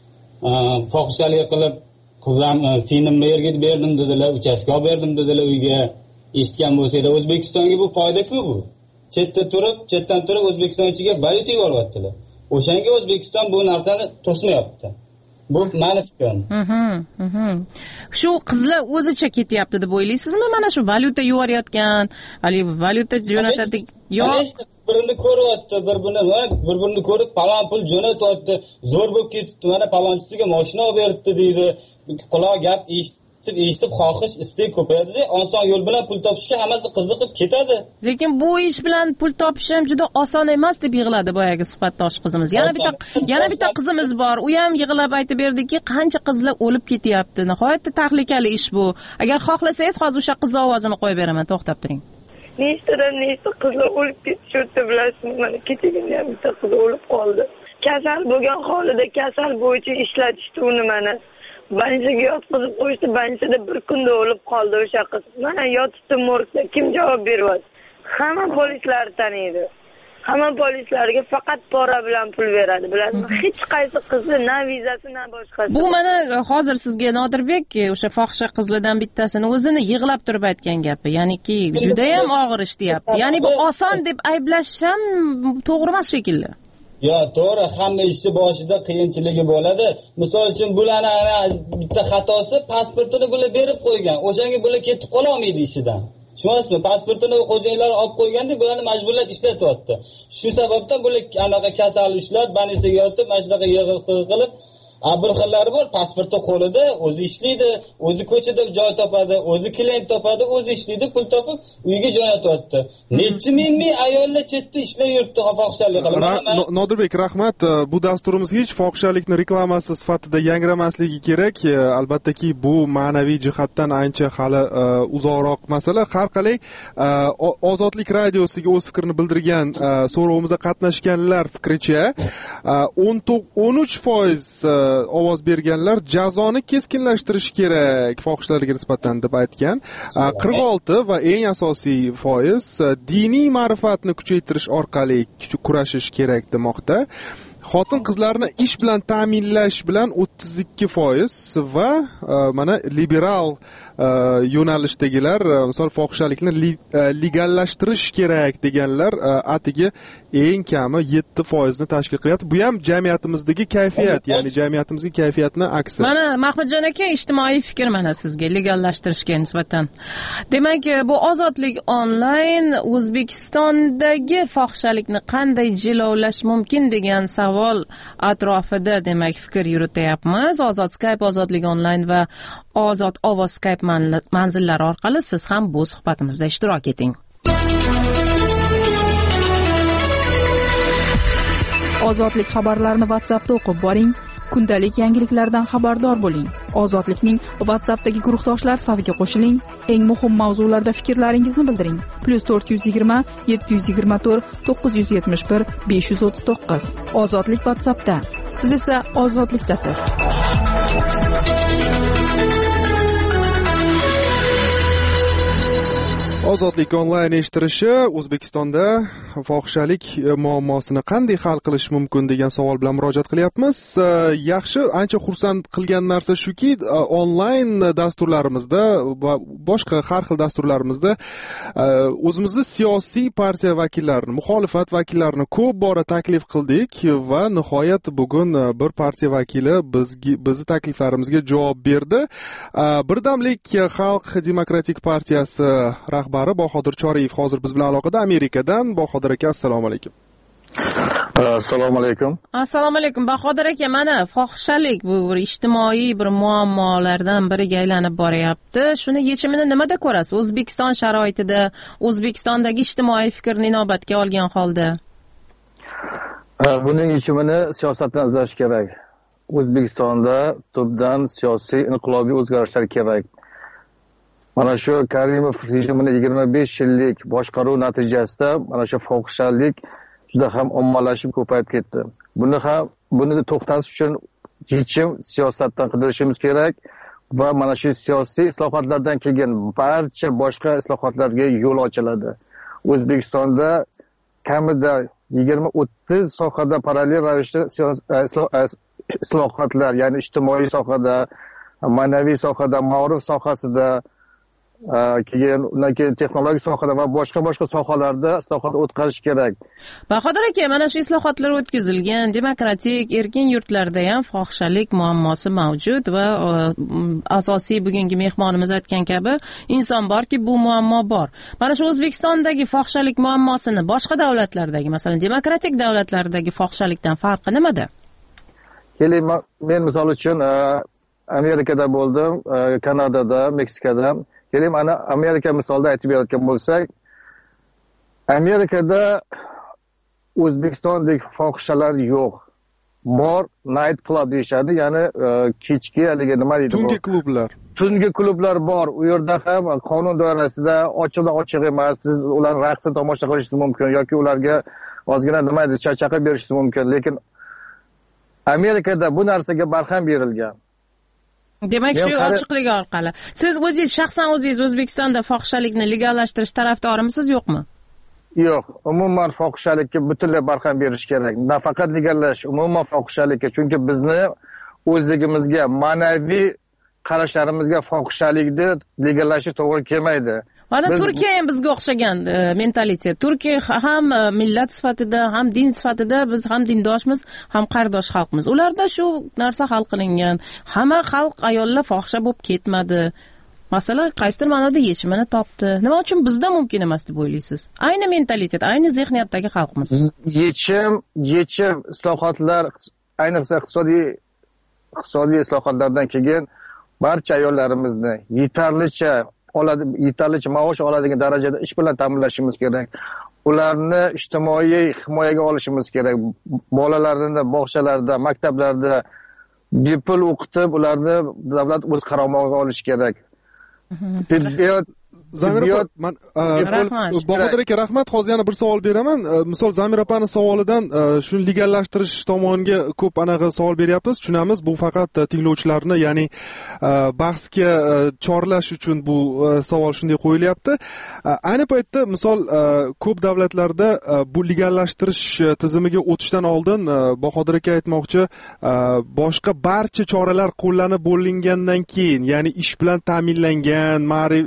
Fohishalik qilib qizim sinimni yerga berdim dedilar, uchastka berdim dedilar uyga. Eshitgan bo'lsanglar, O'zbekistonga bu foyda-ku bu. Chetda turib, chetdan turib O'zbekiston ichiga valyuta yuboryaptilar. O'shanga O'zbekiston bu narsani to'smayapti. Bu ma'ni fikrim. Mhm. Shu qizlar o'zicha ketyapti deb o'ylaysizmi? Mana shu valyuta yuborayotgan, hali valyuta jo'natadi. Yo'q. Bir-birini ko'ryapti, bir-birini, bir-birini ko'rib palon pul jo'natyapti. Zo'r bo'lib ketibdi. Mana palonchisiga mashina olib beribdi deydi. Quloq gap eshitib eshitib xohish istek ko'payadi. Oson yo'l bilan pul topishga hammasi qiziqib ketadi. Lekin bu ish bilan pul topish ham juda oson emas deb yig'ladi boyagi suhbatdosh qizimiz. Yana bitta yana bitta qizimiz bor. U ham yig'lab aytib berdiki, qancha qizlar o'lib ketyapti. Nihoyatda tahlikali ish bu. Agar xohlasangiz hozir o'sha qiz ovozini qo'yib beraman, to'xtab turing. Nechtadan nechta qizlar o'lib ketishyapti bilasizmi? Mana kechagina ham bitta qiz o'lib qoldi. Kasal bo'lgan holida kasal bo'yicha ishlatishdi uni mana. Banjaga yotqizib qo'yishdi, banjada bir kunda o'lib qoldi o'sha qiz. Mana yotibdi morgda, kim javob beryapti? Hamma polislar taniydi. Hamma polislarga faqat pora bilan pul beradi, bilasizmi? Hech qaysi qizni na vizasi, na boshqasi. Bu mana hozir sizga Nodirbek o'sha fohisha qizlardan bittasini o'zini yig'lab turib aytgan gapi. Ya'niki juda ham og'ir ish deyapti. Ya'ni bu oson deb ayblash ham to'g'ri emas shekilli. Yo, to'g'ri, hamma ishni boshida qiyinchiligi bo'ladi. Misol uchun bularni bitta xatosi, pasportini bular berib qo'ygan. O'shanga bular ketib qola olmaydi ishidan. Tushunyapsizmi? Pasportini xo'jayinlar olib qo'yganda bularni majburlab ishlatyapti. Shu sababdan bular anaqa kasal ishlab, banisiga yotib, mana shunaqa yig'il-sig'il qilib, bir xillari bor, pasporti qo'lida, o'zi ishlaydi, o'zi ko'chada joy topadi, o'zi klient topadi, o'zi ishlaydi, pul topib, uyga jo'natyapti. Necha ming ming ayollar chetda ishlab yuribdi, fohishalik qilib. Nodirbek, rahmat. Bu dasturimiz hech fohishalikni reklamasi sifatida yangramasligi kerak. Albattaki bu ma'naviy jihatdan ancha hali uzoqroq masala. Har qalay, Ozodlik radiosiga o'z fikrini bildirgan, so'rovimizda qatnashganlar fikricha o'n uch foiz ovoz berganlar jazoni keskinlashtirish kerak fohishlarga nisbatan deb aytgan. qirq olti va eng asosiy foiz diniy ma'rifatni kuchaytirish orqali kurashish kerak demoqda. Xotin qizlarni ish bilan ta'minlash bilan o'ttiz ikki foiz va mana liberal yo'nalishdagilar, misol fohishalikni legallashtirish kerak deganlar atigi eng kami yetti foizni tashkil qilyapti. Bu ham jamiyatimizdagi kayfiyat, ya'ni jamiyatimizning kayfiyatini aksi. Mana Mahmudjon aka, ijtimoiy fikr mana sizga legallashtirishga nisbatan. Demak, bu Ozodlik onlayn O'zbekistondagi fohishalikni qanday jilovlash mumkin degan savol atrofida demak fikr yurityapmiz. Ozod Skype, Ozodlik onlayn va Ozod ovoz Skype manzillari orqali siz ham bu suhbatimizda ishtirok eting. Ozodlik xabarlarini WhatsAppda o'qib boring. Kundalik yangiliklardan xabardor bo'ling. Ozodlikning WhatsAppdagi guruhdoshlar safiga qo'shiling. Eng muhim mavzularda fikrlaringizni bildiring. plus to'rt yuz yigirma yetti yuz yigirma to'rt to'qqiz yuz yetmish bir besh yuz o'ttiz to'qqiz. Ozodlik WhatsAppda. Siz esa ozodlikdasiz. Ozodlik onlayn eshittirishi O'zbekistonda fohishalik muammosini qanday hal qilish mumkin degan savol bilan murojaat qilyapmiz. Yaxshi, ancha xursand qilgan narsa shuki, onlayn dasturlarimizda va boshqa har xil dasturlarimizda o'zimizni siyosiy partiya vakillarini, muxolifat vakillarini ko'p bora taklif qildik va nihoyat bugun bir partiya vakili bizga bizni takliflarimizga javob berdi. Birdamlik Xalq demokratik partiyasi rahbari Bahodir Choriyev hozir biz bilan aloqada Amerikadan. Bahodir aka, assalomu alaykum. Assalomu alaykum. Assalomu alaykum Bahodir aka, mana fohishalik bu bir ijtimoiy bir muammolardan biriga aylanib boryapti. Shuni yechimini nimada ko'rasiz? O'zbekiston sharoitida, O'zbekistondagi ijtimoiy fikrni inobatga olgan holda. Buning yechimini siyosatdan izlash kerak. O'zbekistonda tubdan siyosiy inqilobiy o'zgarishlar kerak. Mana shu Karimov rejimini yigirma besh yillik boshqaruv natijasida mana shu fohishalik juda ham ommalashib ko'payib ketdi. Buni ham buni to'xtatish uchun yechim siyosatdan qidirishimiz kerak va mana shu siyosiy islohotlardan keyin barcha boshqa islohotlarga yo'l ochiladi. O'zbekistonda kamida yigirma o'ttiz sohada parallel ravishda islohotlar, ya'ni ijtimoiy sohada, ma'naviy sohada, ma'rif sohasida, keyin undan keyin texnologik sohada va boshqa boshqa sohalarda islohot o'tkazish kerak. Bahodir aka, mana shu islohotlar o'tkazilgan demokratik erkin yurtlarda ham fohishalik muammosi mavjud va asosiy bugungi mehmonimiz aytgan kabi inson borki bu muammo bor. Mana shu O'zbekistondagi fohishalik muammosini boshqa davlatlardagi, masalan demokratik davlatlardagi fohishalikdan farqi nimada? Keling, men misol uchun Amerikada bo'ldim, Kanadada, Meksikada. Keling, ana Amerika misolida aytib berayotgan bo'lsak, Amerikada O'zbekistondek fohishalar yo'q. Bor night club deyishadi, ya'ni kechki haligi nima deydi? Tungi klublar. Tungi klublar bor. U yerda ham qonun doirasida ochiqdan ochiq emas, siz ular raqsini tomosha qilishingiz mumkin yoki ularga ozgina nima deydi, chaqchaqib berishingiz mumkin, lekin Amerikada bu narsaga barham berilgan. Demak, shu ochiqligi orqali. Siz o'zingiz shaxsan o'zingiz O'zbekistonda fohishalikni legallashtirish tarafdorimisiz, yo'qmi? Yo'q, umuman fohishalikka butunlay barham berish kerak. Nafaqat legallash, umuman fohishalikka, chunki bizni o'zligimizga, ma'naviy qarashlarimizga fohishalikni legallashi to'g'ri kelmaydi. Mana Turkiya ham bizga o'xshagan mentalitet. Turkiya ham millat sifatida, ham din sifatida biz ham dindoshmiz, ham qardosh xalqmiz. Ularda shu narsa hal qilingan. Hamma xalq ayollar fohisha bo'lib ketmadi. Masala qaysidir ma'noda yechimini topdi. Nima uchun bizda mumkin emas deb o'ylaysiz? Ayni mentalitet, ayni zehniyatdagi xalqmiz. Yechim, yechim islohotlar, ayniqsa iqtisodiy iqtisodiy islohotlardan keyin barcha ayollarimizni yetarlicha oladi, yetarlicha maosh oladigan darajada ish bilan ta'minlashimiz kerak. Ularni ijtimoiy himoyaga olishimiz kerak. Bolalarini bog'chalarda, maktablarda bepul o'qitib, ularni davlat o'z qaromog'iga olishi kerak. Tibbiyot Zamir opa, man Bahodir aka, rahmat. Hozir yana bir savol beraman. Misol Zamir opani savolidan shuni legallashtirish tomoniga ko'p anaqa savol beryapmiz. Tushunamiz, bu faqat tinglovchilarni, ya'ni bahsga chorlash uchun bu savol shunday qo'yilyapti. Ayni paytda misol ko'p davlatlarda bu legallashtirish tizimiga o'tishdan oldin Bahodir aka aytmoqchi, boshqa barcha choralar qo'llanib bo'lingandan keyin, ya'ni ish bilan ta'minlangan, ma'rif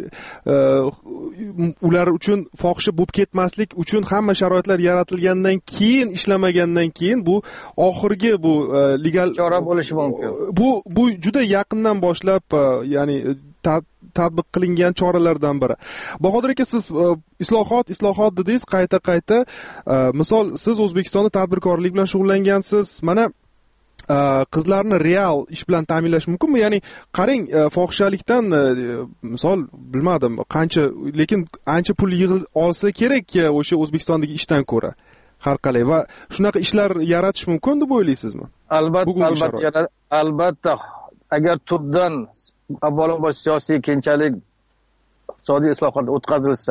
ular uchun fohisha bo'lib ketmaslik uchun hamma sharoitlar yaratilgandan keyin, ishlamagandan keyin bu oxirgi bu legal chora bo'lishi mumkin. Bu bu juda yaqindan boshlab, ya'ni tatbiq qilingan choralardan biri. Bahodir aka, siz islohot, islohot dedingiz, qayta-qayta. Misol siz O'zbekistonda tadbirkorlik bilan shug'ullangansiz. Mana qizlarni real ish bilan ta'minlash mumkinmi? Ya'ni qarang, fohishalikdan misol bilmadim qancha, lekin ancha pul yig'il olsa kerak o'sha O'zbekistondagi ishdan ko'ra har qalay, va shunaqa ishlar yaratish mumkin deb o'ylaysizmi? Albatta, albatta, albatta. Agar tubdan avvalambor siyosiy keyinchalik iqtisodiy islohot o'tkazilsa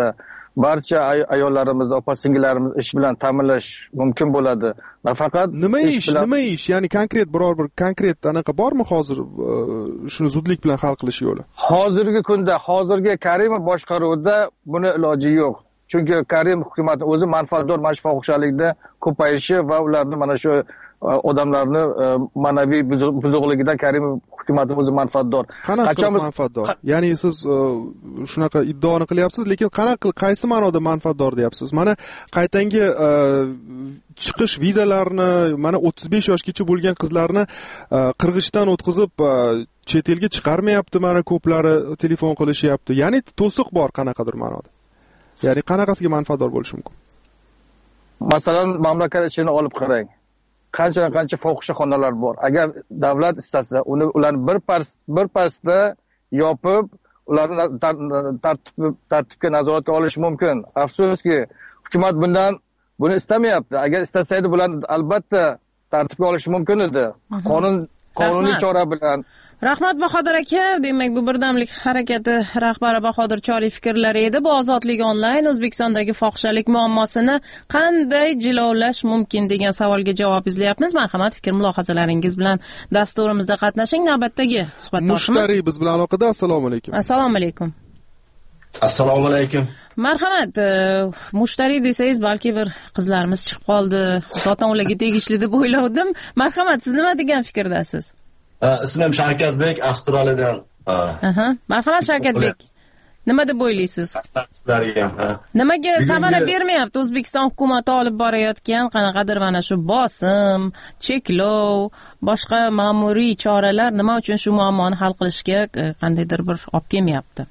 barcha ay- ayollarimiz, opa-singillarimiz ish bilan ta'minlash mumkin bo'ladi. Nafaqat nima ish ish, bilan nima ish? Ya'ni konkret biror bir konkret anaqa bormi hozir e, shuni zudlik bilan hal qilish yo'li? hozirgi kunda, hozirgi Karimov boshqaruvida buni iloji yo'q. Chunki Karimov hukumati o'zi manfaatdor mana shu fohishalikda ko'payishi va ularni mana shu e, odamlarni e, ma'naviy buzuq- buzuqligidan Karimov hukumati o'zi manfaatdor. Qanaqa Qachon qilib biz- manfaatdor? Ya'ni siz e, shunaqa iddaoni qilyapsiz, lekin qanaqa qaysi ma'noda manfaatdor deyapsiz? Mana qaytangi e, chiqish vizalarini, mana o'ttiz besh yoshgacha bo'lgan qizlarni e, qirg'ichdan o'tkazib e, chet elga chiqarmayapti, mana ko'plari telefon qilishyapti. Ya'ni to'siq bor qanaqadir ma'noda. Ya'ni qanaqasiga manfaatdor bo'lishi mumkin? Masalan, mamlakat ichini olib qarang. Qancha qancha fohishaxonalar bor. Agar davlat istasa, uni ularni bir pas bir pasda yopib, ularni tar- tartib tartibga nazoratga olish mumkin. Afsuski, hukumat bundan buni istamayapti. Agar istasa edi, bularni albatta tartibga olish mumkin edi. Qonun qonuniy Rahmat. chora bilan. Rahmat Bahodir aka, demak bu birdamlik harakati rahbari Bahodir Choriy fikrlari edi. Bu ozodlik onlayn O'zbekistondagi fohishalik muammosini qanday jilovlash mumkin degan savolga javob izlayapmiz. Marhamat, fikr mulohazalaringiz bilan dasturimizda qatnashing. Navbatdagi suhbatdoshimiz Mushtariy biz bilan aloqada. Assalomu alaykum. Assalomu alaykum. Assalomu alaykum. Marhamat, e, mushtariy desangiz balki bir qizlarimiz chiqib qoldi, zotan ularga tegishli deb o'ylavdim. Marhamat, siz nima degan fikrdasiz? Ha, ismim Shavkatbek, Avstraliyadan. Ha. Aha. Marhamat Shavkatbek. Nima deb o'ylaysiz? Sizlarga ham. ha. Nimaga Bugungi- samara bermayapti O'zbekiston hukumati olib borayotgan qanaqadir mana shu bosim, cheklov, boshqa ma'muriy choralar nima uchun shu muammoni hal qilishga e, qandaydir bir olib kelmayapti?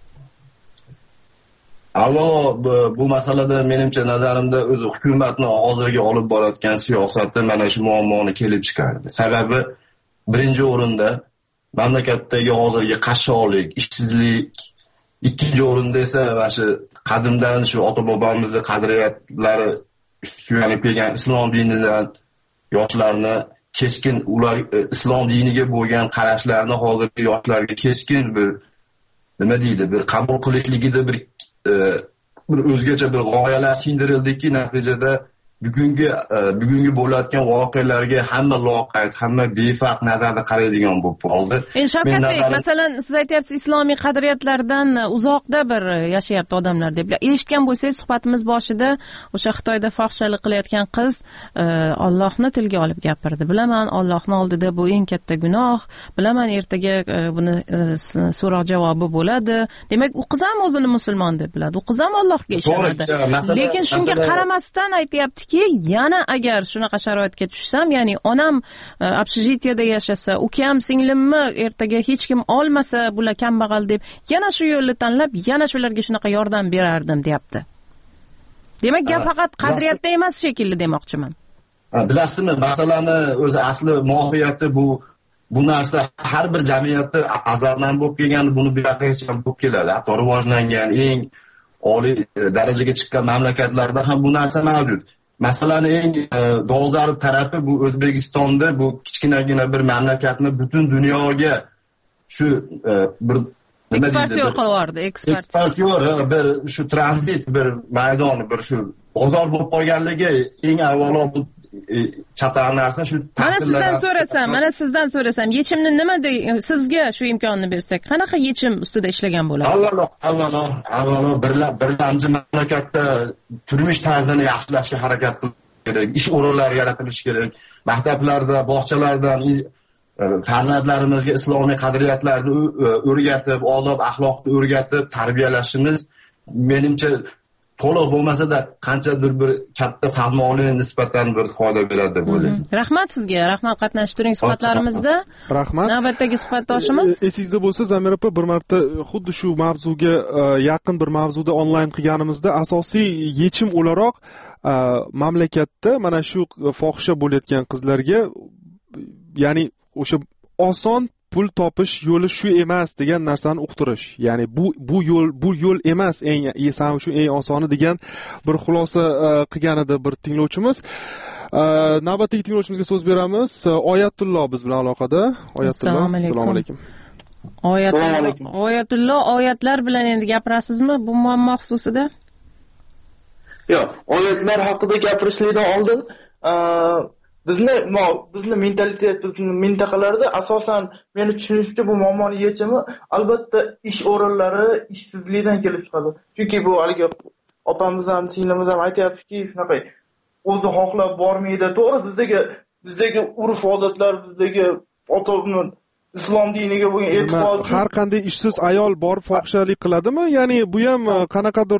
Avvalo bu, bu masalada menimcha nazarimda o'zi hukumatni hozirgi olib borayotgan siyosati mana shu muammoni kelib chiqardi. Sababi birinchi o'rinda mamlakatdagi hozirgi qashshoqlik, ishsizlik, ikkinchi o'rinda esa mana shu qadimdan shu ota-bobomizning qadriyatlari suyanib kelgan islom dinidan yoshlarni keskin ular e, islom diniga bo'lgan qarashlarni hozirgi yoshlarga keskin bir nima deydi, bir qabul qilishligida bir e, bir o'zgacha bir g'oyalar singdirildiki, natijada bugungi e, bugungi bo'layotgan voqealarga hamma loqayd, hamma befarq nazarda qaraydigan bo'lib qoldi. Endi Shavkat Men Bey, nazarim- masalan, siz aytyapsiz islomiy qadriyatlardan uzoqda bir yashayapti odamlar deb. Eshitgan bo'lsangiz, suhbatimiz boshida o'sha Xitoyda fohishalik qilayotgan qiz e, Allohni tilga olib gapirdi. Bilaman, Allohning oldida bu eng katta gunoh. Bilaman, ertaga e, buni e, s- so'roq javobi bo'ladi. Demak, u qiz ham o'zini musulmon deb biladi. U qiz ham Allohga ishonadi. To'g'ri, masala- Lekin shunga masala- qaramasdan aytyaptiki, yana agar shunaqa sharoitga tushsam, ya'ni onam e, общежитиеda yashasa, ukam, singlimni ertaga hech kim olmasa, bular kambag'al deb, yana shu yo'lni tanlab, yana shularga shunaqa yordam berardim, deyapti. Demak, gap Ha, faqat qadriyatda emas shekilli demoqchiman. Ha, bilasizmi, masalani o'zi asli mohiyati bu bu narsa har bir jamiyatda azaldan bo'lib kelgan, buni bu yoqqacha ham bo'lib keladi. Hatto rivojlangan eng oliy e, darajaga chiqqan mamlakatlarda ham bu narsa mavjud. Masalani eng e, dolzarb tarafi bu O'zbekistonda bu kichkinagina bir mamlakatni butun dunyoga shu e, bir nima deydi, Eksportyor bir- qilib yubordi, eksport. eksportyor e, bir shu tranzit bir maydon, bir shu bozor bo'lib qolganligi eng avvalo bu e, chatoq narsa shu. Mana sizdan ta'tillar- so'rasam, mana sizdan so'rasam, yechimni nima dey, sizga shu imkonni bersak, qanaqa yechim ustida ishlagan bo'ladi? Avvalo, avvalo, avvalo birla- birlamchi mamlakatda turmush tarzini yaxshilashga harakat qilish kerak, ish o'rinlari yaratilishi kerak. Maktablarda, bog'chalardan i- e, farzandlarimizga islomiy qadriyatlarni o- e, o'rgatib, odob axloqni o'rgatib tarbiyalashimiz menimcha to'liq bo'lmasa-da qanchadir bir katta salmoli nisbatan bir foyda beradi deb o'ylayman. Rahmat sizga, rahmat qatnashib turing suhbatlarimizda. Rahmat. Navbatdagi suhbatdoshimiz E, Esingizda bo'lsa, Zamir opa, bir marta xuddi shu mavzuga e, yaqin bir mavzuda onlayn qilganimizda asosiy yechim o'laroq e, mamlakatda mana shu fohisha bo'layotgan qizlarga, ya'ni o'sha oson pul topish yo'li shu emas degan narsani uqtirish. Ya'ni bu bu yo'l bu yo'l emas, eng esa shu eng osoni degan bir xulosa e, qilgan edi bir tinglovchimiz. E, Navbatdagi tinglovchimizga so'z beramiz. Oyatullo biz bilan aloqada. Oyatullo, Assalomu alaykum. assalomu alaykum. Oyatullo, Oyatullo, oyatlar bilan endi gapirasizmi bu muammo xususida? Yo'q, olatlar haqida gapirishlikdan oldin bizni bizni mentalitet, bizni mintaqalarda asosan meni tushunishimcha bu muammoning yechimi albatta ish o'rinlari ishsizlikdan kelib chiqadi. Chunki bu haligi opamiz ham, singlimiz ham aytayaptiki, shunaqa o'zi xohlab bormaydi. To'g'ri, bizdagi bizdagi urf-odatlar, bizdagi otamni islom diniga bo'lgan e'tiqod, har qanday ishsiz ayol bor fohishalik qiladimi? Ya'ni bu ham qanaqadir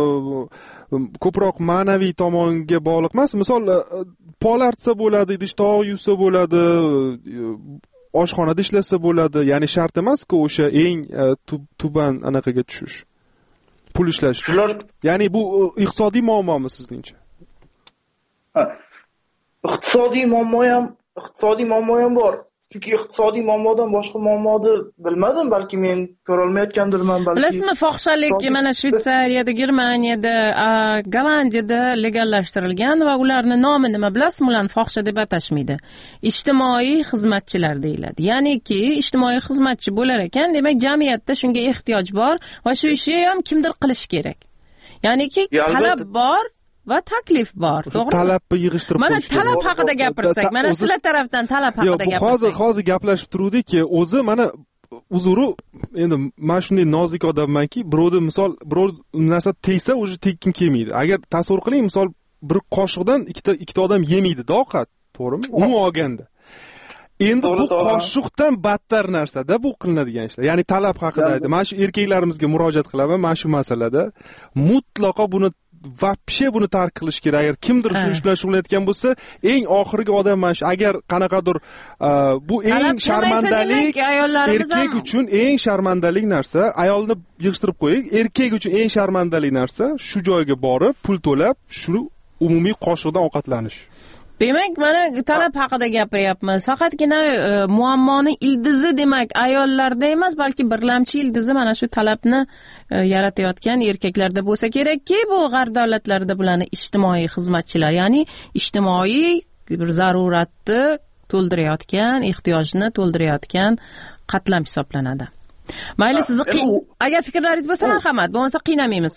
ko'proq ma'naviy tomonga bog'liq emas. Misol, polartsa bo'ladi, idish tovoq yuvsa bo'ladi, oshxonada ishlasa bo'ladi. Ya'ni shart emas-ku o'sha eng tuban anaqaga tushish. Pul ishlash. Shular, ya'ni bu iqtisodiy muammomi sizningcha? Ha. Iqtisodiy muammo ham, iqtisodiy muammo ham bor. Chunki iqtisodiy muammodan boshqa muammoni bilmadim, balki men ko'ra olmayotgandirman, balki. Bilasizmi, fohishalik mana Shvetsariyada, Germaniyada, Gollandiyada legallashtirilgan va ularning nomi nima bilasizmi? Ularni fohisha deb atashmaydi. Ijtimoiy xizmatchilar deyiladi. Ya'niki ijtimoiy xizmatchi bo'lar ekan, demak jamiyatda shunga ehtiyoj bor va shu ishni ham kimdir qilish kerak. Ya'niki talab bor va taklif bor, to'g'ri? Talabni yig'ishtirib qo'yish. Mana talab haqida gapirsak, mana sizlar tarafdan talab haqida gapirsak. Hozir hozir gaplashib turuvdik-ki, o'zi mana uzuri, endi men shunday nozik odammanki, birovni misol birov narsa tegsa, o'zi tekkim kelmaydi. Agar tasavvur qiling, misol bir qoshiqdan ikkita ikkita odam yemaydi-da ovqat, to'g'rimi? Umuman olganda. Endi bu qoshiqdan battar narsa-da bu qilinadigan ishlar. Ya'ni talab haqida aytdim. Men shu erkaklarimizga murojaat qilaman, mana shu masalada mutlaqo buni vapshe buni tark qilish kerak. Agar kimdir shu ish bilan shug'ullanayotgan bo'lsa, eng oxirgi odam mana shu. Agar qanaqadir bu eng sharmandalik erkak uchun eng sharmandalik narsa, ayolni yig'ishtirib qo'ying, erkak uchun eng sharmandalik narsa shu joyga borib, pul to'lab, shu umumiy qoshiqdan ovqatlanish. Demak, mana talab haqida gapiryapmiz. Faqatgina muammoning ildizi demak ayollarda emas, balki birlamchi ildizi mana shu talabni yaratayotgan erkaklarda bo'lsa kerakki, bu g'arb davlatlarida bularni ijtimoiy xizmatchilar, ya'ni ijtimoiy bir zaruratni to'ldirayotgan, ehtiyojni to'ldirayotgan qatlam hisoblanadi. Mayli, sizni agar fikrlaringiz bo'lsa marhamat, bo'lmasa qiynamaymiz.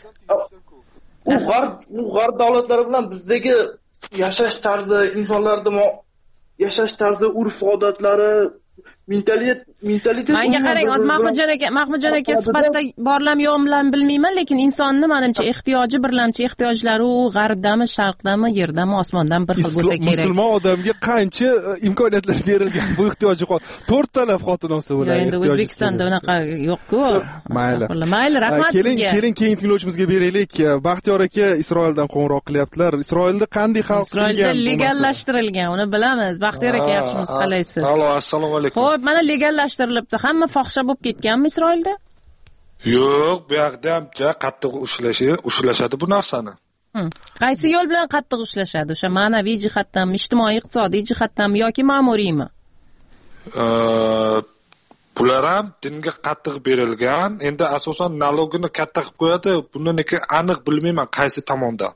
U g'arb u g'arb davlatlari bilan bizdagi yashash tarzi, insonlarning yashash tarzi, urf-odatlari, mentalitet, mentalitet. Menga qarang, hozir Mahmudjon aka, Mahmudjon aka suhbatda borlam yo'qmi bilmayman, lekin insonni menimcha ehtiyoji birlamchi ehtiyojlari u g'arbdami, sharqdami, yerdami, osmondan bir xil bo'lsa kerak. Musulmon odamga qancha imkoniyatlar berilgan, bu ehtiyoji to'rt ta xotin olsa bo'ladi. Endi O'zbekistonda unaqa yo'q-ku. Mayli. Mayli, rahmat sizga. Keling, keling keyingi tinglovchimizga beraylik. Baxtiyor aka Isroildan qo'ng'iroq qilyaptilar. Isroilda qanday xalq qilgan? Isroilda legallashtirilgan, uni bilamiz. Baxtiyor aka, yaxshimiz, qalaysiz? Allo, assalomu alaykum. Xo'p, mana legallashtirilibdi. Hamma fohisha bo'lib ketganmi Isroilda? Yo'q, bu yoqda ham qattiq ushlashi, ushlashadi bu narsani. Qaysi yo'l bilan qattiq ushlashadi? O'sha ma'naviy jihatdanmi, ijtimoiy, iqtisodiy jihatdanmi yoki ma'muriymi? Bular ham dinga qattiq berilgan. Endi asosan nalogini katta qilib qo'yadi. Buniki aniq bilmayman qaysi tomonda.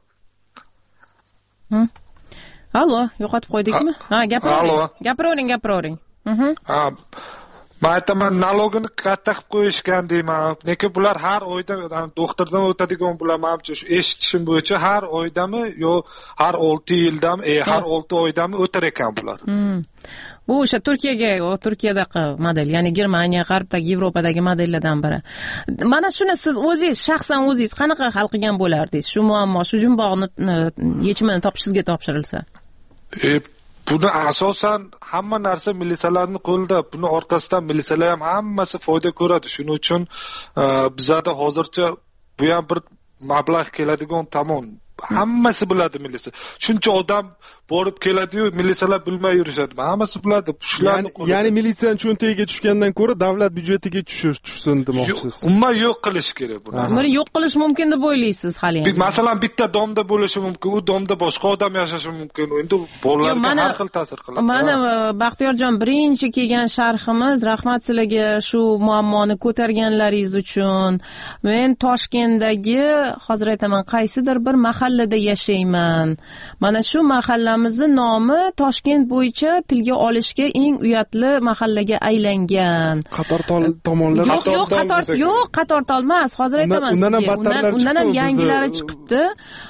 Allo, yo'qotib qo'ydikmi? Ha, gapiravering. Gapiravering, gapiravering. Ha, men aytaman, nalogini katta qilib qo'yishgan deyman. Lekin bular har oyda doktordan o'tadigan bular, menimcha shu eshitishim bo'yicha har oydami yo har olti yildami, e har olti oydami o'tar ekan bular. Bu o'sha Turkiyaga, o Turkiyadagi model, ya'ni Germaniya, G'arbdagi, Yevropadagi modellardan biri. Mana shuni siz o'zingiz, shaxsan o'zingiz qanaqa hal qilgan bo'lardingiz? Shu muammo, shu jumboqni yechimini topishingizga topshirilsa. E buni asosan hamma narsa militsiyalarning qo'lida. Buni orqasidan militsiyalar ham hammasi foyda ko'radi. Shuning uchun bizda hozircha bu ham bir mablag' keladigan tomon. Hammasi biladi militsiya. Shuncha odam borib keladi-yu, militsiyalar bilmay yurishadi. Hammasi biladi. Shularni qo'lida. Ya'ni militsiyaning cho'ntagiga tushgandan ko'ra davlat byudjetiga tushish, tushsin demoqchisiz. Umuman yo'q qilish kerak buni. Buni yo'q qilish mumkin deb o'ylaysiz hali endi. Masalan, bitta domda bo'lishi mumkin, u domda boshqa odam yashashi mumkin. Endi bolalarga har xil ta'sir qiladi. Mana Baxtiyorjon, birinchi kelgan sharhimiz, rahmat sizlarga shu muammoni ko'targanlaringiz uchun. Men Toshkentdagi, hozir aytaman, qaysidir bir mahallada yashayman. Mana shu mahallamizning nomi Toshkent bo'yicha tilga olishga eng uyatli mahallaga aylangan. Qatortol tomonlar. Yo'q, yo'q, qator, yo'q, Qatortol emas. Hozir aytaman sizga. Undan ham yangilari chiqibdi.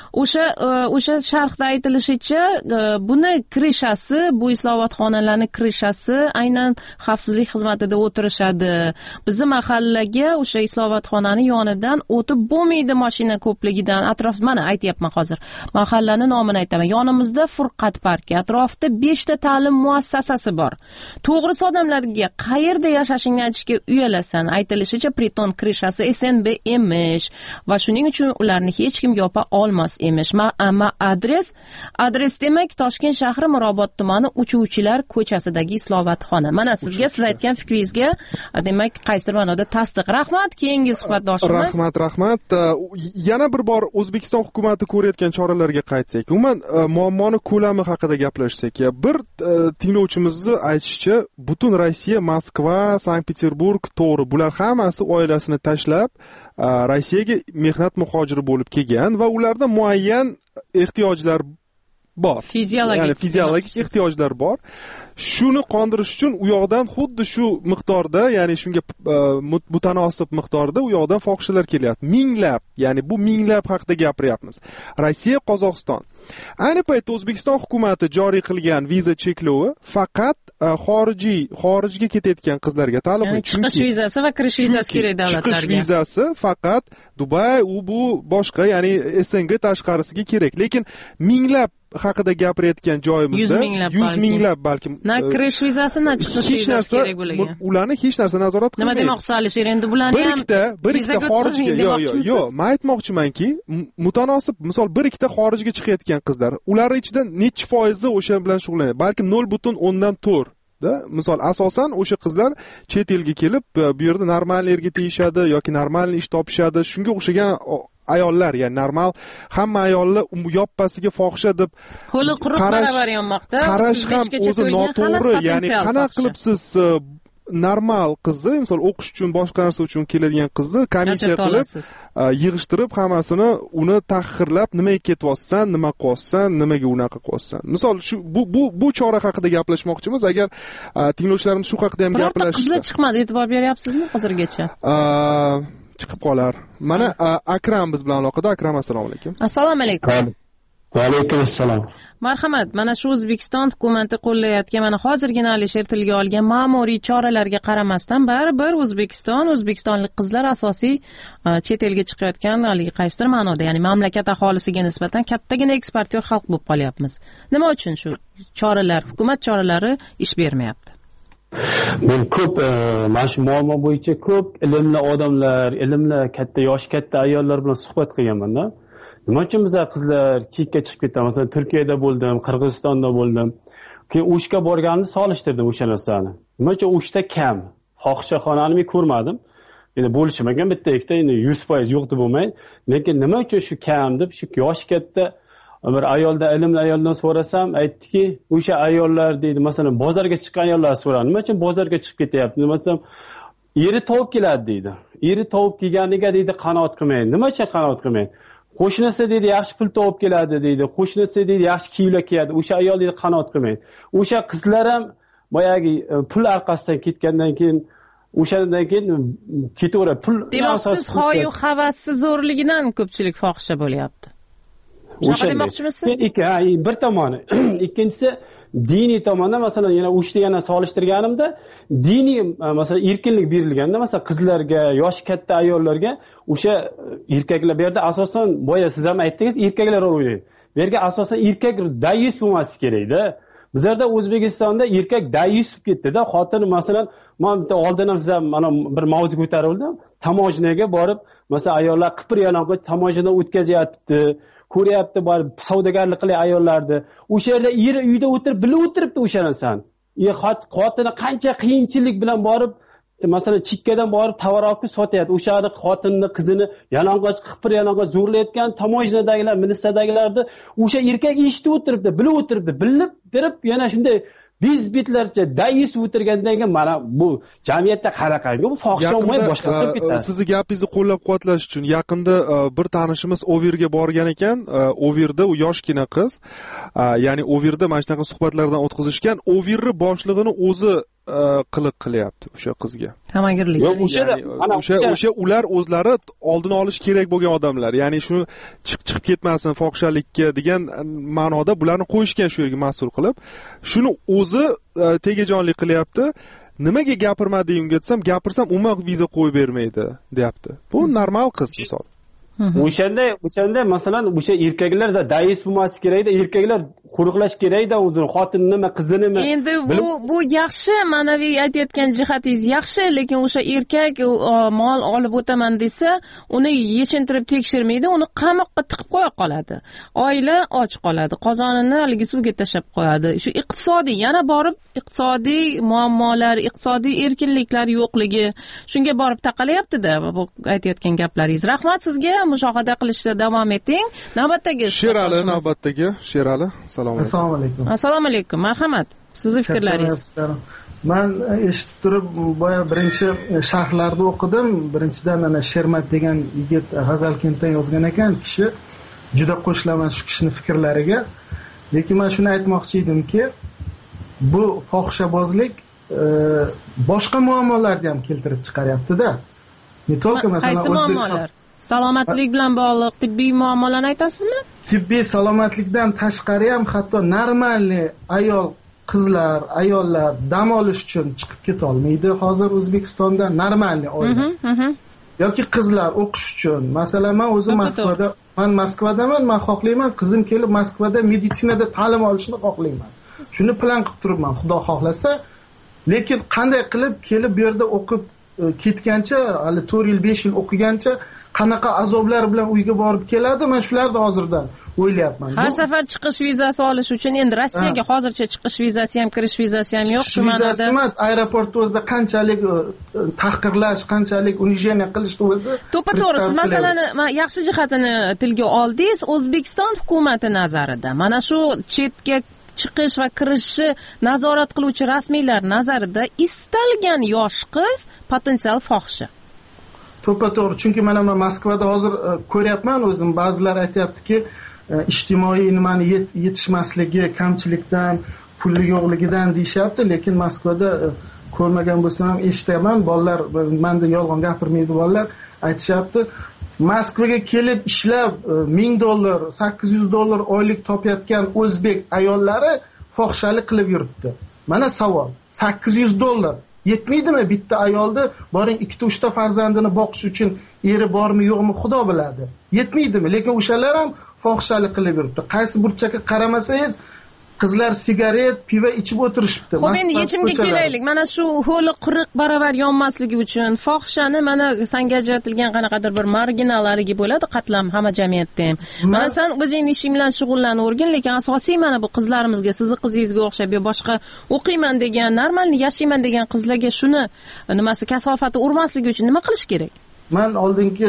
o'sha o'sha sharhda aytilishicha, buni krishasi, bu islohotxonalarning krishasi aynan xavfsizlik xizmatida o'tirishadi. Bizni mahallaga o'sha islohotxonaning yonidan o'tib bo'lmaydi mashina ko'pligidan. Atrof mana aytayapman hozir. Mahallani nomini aytaman. Yonimizda Furqat parki, atrofida beshta ta'lim muassasasi bor. To'g'risi odamlarga qayerda yashashingni aytishga uyalasan. Aytilishicha, Priton krishasi S N B emish va shuning uchun ularni hech kim yopa olmas emish. Ma adres adres demak Toshkent shahri Mirobod tumani Uchuvchilar ko'chasidagi islohotxona. Mana sizga siz aytgan fikringizga demak qaysidir ma'noda tasdiq. Rahmat, keyingi suhbatdoshimiz. Rahmat, rahmat. Yana bir bor O'zbekiston hukumati ko'rayotgan choralarga qaytsak, umuman muammoni ko'lami haqida gaplashsak, bir tinglovchimizni aytishicha, butun Rossiya, Moskva, Sankt-Peterburg, to'g'ri, bular hammasi oilasini tashlab Rossiyaga mehnat muhojiri bo'lib kelgan va ularda muayyan ehtiyojlar bor. Fiziologik, ya'ni fiziologik ehtiyojlar bor. Shuni qondirish uchun u yoqdan xuddi shu miqdorda, ya'ni shunga mutanosib miqdorda u yoqdan fohishalar kelyapti. Minglab, ya'ni bu minglab haqida gapiryapmiz. Rossiya, Qozog'iston. Ayni paytda O'zbekiston hukumati joriy qilgan viza cheklovi faqat xorijiy, xorijga ketayotgan qizlarga taalluqli. Chiqish vizasi va kirish vizasi kerak davlatlarga. Chiqish vizasi faqat Dubay, u bu boshqa, ya'ni S N G tashqarisiga kerak. Lekin minglab haqida gapirayotgan joyimizda yuz minglab balkim na kirish vizasi, na chiqish vizasi kerak bo'lgan. Ularni hech narsa nazorat qilmaydi. Nima demoqchisiz Alisher? Endi bularni ham bir ikkita, bir ikkita xorijga, yo'q, yo'q, yo'q, men aytmoqchimanki, mutanosib, misol bir ikkita xorijga chiqayotgan qizlar, ular ichidan necha foizi o'sha bilan shug'ullanadi? Balkim nol butun o'ndan to'rt. Da, misol asosan o'sha qizlar chet elga kelib, bu yerda normal erga tegishadi yoki normal ish topishadi. Shunga o'xshagan ayollar, ya'ni normal hamma ayollar yoppasiga fohisha deb qo'li quruq baravar yonmoqda. Qarash ham o'zi noto'g'ri, ya'ni qanaqa qilib siz normal qizni, misol o'qish uchun, boshqa narsa uchun keladigan qizni komissiya qilib yig'ishtirib hammasini uni tahqirlab, nimaga ketyapsan, nima qilyapsan, nimaga unaqa qilyapsan. Misol shu bu bu bu chora haqida gaplashmoqchimiz. Agar tinglovchilarimiz shu haqida ham gaplashsa. Qizlar chiqmadi, e'tibor beryapsizmi hozirgacha? Chiqib qolar. Mana Akram biz bilan aloqada. Akram, assalomu alaykum. Assalomu alaykum. Va alaykum assalom. Marhamat, mana shu O'zbekiston hukumati qo'llayotgan mana hozirgina Alisher tilga olgan ma'muriy choralarga qaramasdan baribir O'zbekiston, o'zbekistonlik qizlar asosiy chet elga chiqayotgan, haligi qaysidir ma'noda, ya'ni mamlakat aholisiga nisbatan kattagina eksportyor xalq bo'lib qolyapmiz. Nima uchun shu choralar, hukumat choralari ish bermayapti? Men ko'p mana shu muammo bo'yicha ko'p ilmli odamlar, ilmli katta yosh katta ayollar bilan suhbat qilganman-da. Nima uchun bizlar qizlar chekka chiqib ketadi? Masalan, Turkiyada bo'ldim, Qirg'izistonda bo'ldim. Keyin o'shga borganimni solishtirdim o'sha narsani. Nima uchun o'shda kam? Fohishaxonani men ko'rmadim. Endi bo'lishmagan bitta ikkita, endi yuz foiz yo'q deb bo'lmaydi. Lekin nima uchun shu kam deb shu yosh katta bir ayolda, ilmli ayoldan so'rasam, aytdiki, o'sha ayollar deydi, masalan, bozorga chiqqan ayollar so'radi. Nima uchun bozorga chiqib ketyapti? Masalan, eri tovib keladi deydi. Eri tovib kelganiga deydi qanoat qilmaydi. Nima uchun qanoat qilmaydi? Qo'shnisi deydi yaxshi pul topib keladi deydi. Qo'shnisi deydi yaxshi kiyimlar kiyadi. O'sha ayol deydi qanoat qilmaydi. O'sha qizlar ham boyagi pul orqasidan ketgandan keyin o'shandan keyin ketaveradi. Pul demoqsiz, xoyu havasi zo'rligidan ko'pchilik fohisha bo'lyapti. O'sha demoqchimisiz? Bir tomoni. Ikkinchisi diniy tomondan, masalan, yana o'shda yana solishtirganimda diniy masalan erkinlik berilganda, masalan, qizlarga, yosh katta ayollarga o'sha erkaklar bu yerda asosan boya siz ham aytdingiz, erkaklar rol o'ynaydi. Bu yerga asosan erkak dayus bo'lmasi kerak-da. Bizlarda O'zbekistonda erkak dayus bo'lib ketdi-da. Xotin masalan, men bitta oldin ham siz ham mana bir mavzu ko'tarildim. Tamojnaga borib, masalan, ayollar qipir yalang'och tamojnadan o'tkazyapti. Ko'ryapti, bor savdogarlik qilay ayollarni. O'sha yerda eri uyda o'tirib, bilib o'tiribdi o'sha narsani. E xotini qancha qiyinchilik bilan borib, masalan, chikkadan borib tovar olib sotyapti. O'shani xotinni, qizini yalang'och, qipir yalang'och zo'rlayotgan tamojnadagilar, militsiyadagilarni o'sha erkak eshitib o'tiribdi, bilib o'tiribdi, bilib berib yana shunday biz bitlarcha dayis o'tirgandan keyin mana bu jamiyatda qaraqanga bu fohisha bo'lmay boshqacha ketadi. Sizni gapingizni qo'llab-quvvatlash uchun yaqinda bir tanishimiz Overga borgan ekan. Overda u yoshgina qiz, ya'ni Overda mana shunaqa suhbatlardan o'tkazishgan. Overni boshlig'ini o'zi qiliq qilyapti o'sha qizga. Tamagirlik. O'sha o'sha o'sha ular o'zlari oldini olish kerak bo'lgan odamlar. Ya'ni shuni chiqib ketmasin fohishalikka degan ma'noda bularni qo'yishgan shu yerga mas'ul qilib, shuni o'zi tegajonlik qilyapti. Nimaga gapirmading unga desam, gapirsam umuman viza qo'yib bermaydi, deyapti. Bu normal qiz misol. O'shanda, o'shanda masalan o'sha erkaklarda dais bo'lmasi kerakda, erkaklar qo'riqlash kerakda o'zini xotinini nima, qizinimi. Endi bu bu yaxshi, ma'naviy aytayotgan jihatingiz yaxshi, lekin o'sha erkak mol olib o'taman desa, uni yechintirib tekshirmaydi, uni qamoqqa tiqib qo'ya qoladi. Oila och qoladi, qozonini haligi suvga tashab qo'yadi. Shu iqtisodiy, yana borib iqtisodiy muammolar, iqtisodiy erkinliklar yo'qligi shunga borib taqalayapti-da bu aytayotgan gaplaringiz. Rahmat sizga. Mushohada qilishda davom eting. Navbatdagi Sherali navbatdagi Sherali. Assalomu alaykum. Assalomu alaykum. Assalomu alaykum. Marhamat. Sizning fikrlaringiz. Men eshitib turib, boya birinchi sharhlarni o'qidim. Birinchidan ana Shermat degan yigit G'azalkentdan yozgan ekan, kishi juda qo'shilaman shu kishining fikrlariga. Lekin men shuni aytmoqchi edimki, bu fohishabozlik boshqa muammolarni ham keltirib chiqaryapti-da. Mitolka masalan O'zbekiston salomatlik bilan bog'liq tibbiy muammolarni aytasizmi? Tibbiy salomatlikdan tashqari ham hatto normalniy ayol qizlar, ayollar dam olish uchun chiqib keta olmaydi hozir O'zbekistonda normalniy oila. Yoki qizlar o'qish uchun. Masalan, men o'zim Moskvada, men Moskvadaman, men xohlayman qizim kelib Moskvada meditsinada ta'lim olishni xohlayman. Shuni plan qilib turibman, Xudo xohlasa. Lekin qanday qilib kelib bu yerda o'qib ketgancha, hali to'rt yil, besh yil o'qigancha qanaqa azoblar bilan uyga borib keladi, men shularni hozirdan o'ylayapman. Har safar chiqish vizasi olish uchun endi Rossiyaga hozircha chiqish vizasi ham, kirish vizasi ham yo'q, shu ma'noda. Vizasi emas, aeroportda o'zida qanchalik tahqirlash, qanchalik unijeniya qilishni o'zi. To'ppa-to'g'ri, siz masalani yaxshi jihatini tilga oldingiz. O'zbekiston hukumati nazarida mana shu chetga chiqish va kirishni nazorat qiluvchi rasmiylar nazarida istalgan yosh qiz potensial fohisha. To'ppa-to'g'ri, chunki mana men Moskvada hozir ko'ryapman, o'zim ba'zilar aytayaptiki, ijtimoiy nimani yetishmasligi, kamchilikdan, puli yo'qligidan deyishyapti, lekin Moskvada ko'rmagan bo'lsam ham eshitaman, bolalar, menda yolg'on gapirmaydi bolalar, aytishyapti, Moskvaga kelib ishlab ming dollar, sakkiz yuz dollar oylik topayotgan o'zbek ayollari fohishalik qilib yuribdi. Mana savol, sakkiz yuz dollar yetmaydimi bitta ayolni boring ikkita uchta farzandini boqish uchun eri bormi yo'qmi Xudo biladi. Yetmaydimi? Lekin o'shalar ham fohishalik qilib yuribdi. Qaysi burchakka qaramasangiz qizlar sigaret, pivo ichib o'tirishibdi. Xo'p, endi yechimga kelaylik. Mana shu ho'li quruq baravar yonmasligi uchun fohishani mana sanga ajratilgan qanaqadir bir marginallariga bo'ladi, qatlam hamma jamiyatda ham. Mana sen o'zingning ishing bilan shug'ullanavergin, lekin asosiy mana bu qizlarimizga, sizni qizingizga o'xshab yo boshqa o'qiyman degan, normalni yashayman degan qizlarga shuni nimasi kasofati urmasligi uchun nima qilish kerak? Men oldingi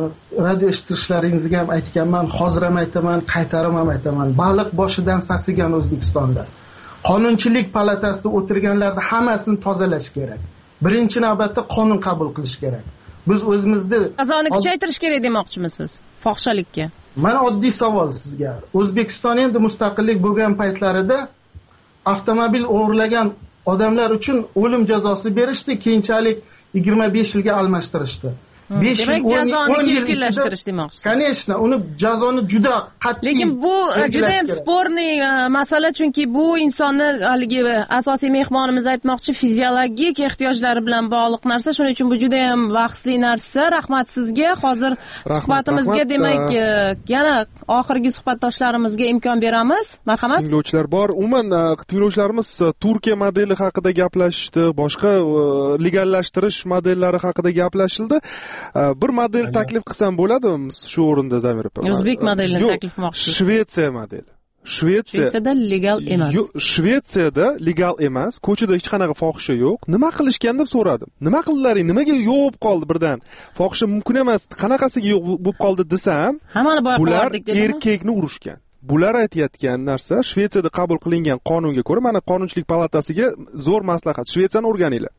radio eshittirishlaringizga ham aytganman, hozir ham aytaman, qaytarib ham aytaman. Baliq boshidan sasigan O'zbekistonda. Qonunchilik palatasida o'tirganlarni hammasini tozalash kerak. Birinchi navbatda qonun qabul qilish kerak. Biz o'zimizni jazoni kuchaytirish kerak demoqchimisiz fohishalikka? Mana oddiy savol sizga. O'zbekiston endi mustaqillik bo'lgan paytlarida avtomobil o'g'irlagan odamlar uchun o'lim jazosi berishdi, keyinchalik yigirma besh yilga almashtirishdi. Demak, jazoni keskinlashtirish demoqchisiz. Конечно, uni jazoni juda qat'iy. Lekin bu juda ham sporniy masala, chunki bu insonni haligi asosiy mehmonimiz aytmoqchi fiziologik ehtiyojlari bilan bog'liq narsa. Shuning uchun bu juda ham bahsli narsa. Rahmat sizga. Hozir suhbatimizga demak yana oxirgi suhbatdoshlarimizga imkon beramiz. Marhamat. Tinglovchilar bor. Umuman tinglovchilarimiz Turkiya modeli haqida gaplashdi, boshqa legallashtirish modellari haqida gaplashildi. Bir model taklif qilsam bo'ladimi shu o'rinda Zamir opa? O'zbek modelini taklif qilmoqchisiz. Shvetsiya modeli. Shvetsiya Shvetsiyada legal emas. Yo'q, Shvetsiyada legal emas. Ko'chada hech qanaqa fohisha yo'q. Nima qilishgan deb so'radim. Nima qildilaring? Nimaga yo'q bo'lib qoldi birdan? Fohisha mumkin emas. Qanaqasiga yo'q bo'lib qoldi desam, hammani boyab qo'ydik dedimi? Bular erkakni urishgan. Bular aytayotgan narsa Shvetsiyada qabul qilingan qonunga ko'ra, mana Qonunchilik palatasiga zo'r maslahat. Shvetsiyani o'rganinglar.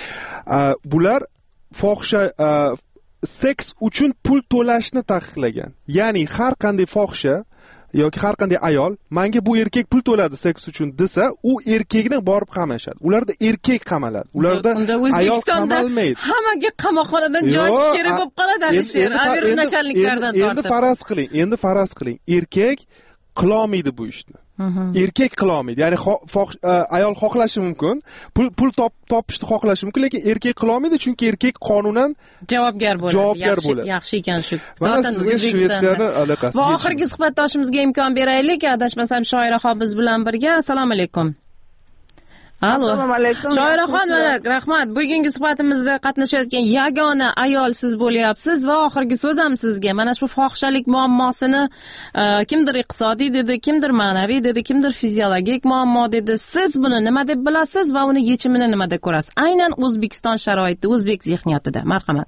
Bular fohisha seks uchun pul to'lashni taqiqlagan. Ya'ni har qanday fohisha yoki har qanday ayol menga bu erkak pul to'ladi seks uchun desa, u erkakni borib qamashadi. Ularda erkak qamaladi. Ularda ayol qamalmaydi. Hammaga qamoqxonadan joy ochish kerak bo'lib qoladi Alisher. Avir nachalniklardan tortib. Endi faraz qiling, endi faraz qiling. Erkak qilolmaydi bu ishni. Erkak qilolmaydi. Ya'ni ayol xohlashi mumkin, pul pul topishni xohlashi mumkin, lekin erkak qilolmaydi, chunki erkak qonunan javobgar bo'ladi. Javobgar bo'ladi. Yaxshi ekan shu. Zotan sizga Shvetsiyani aloqasi. Va oxirgi suhbatdoshimizga imkon beraylik. Adashmasam Shoiraxon biz bilan birga. Assalomu alaykum. Alo. Assalomu alaykum. Shoiraxon, mana rahmat. Bugungi suhbatimizda qatnashayotgan yagona ayol siz bo'lyapsiz va oxirgi so'z ham sizga. Mana shu fohishalik muammosini kimdir iqtisodiy dedi, kimdir ma'naviy dedi, kimdir fiziologik muammo dedi. Siz buni nima deb bilasiz va uni yechimini nimada ko'rasiz? Aynan O'zbekiston sharoitida, o'zbek zihniyatida. Marhamat.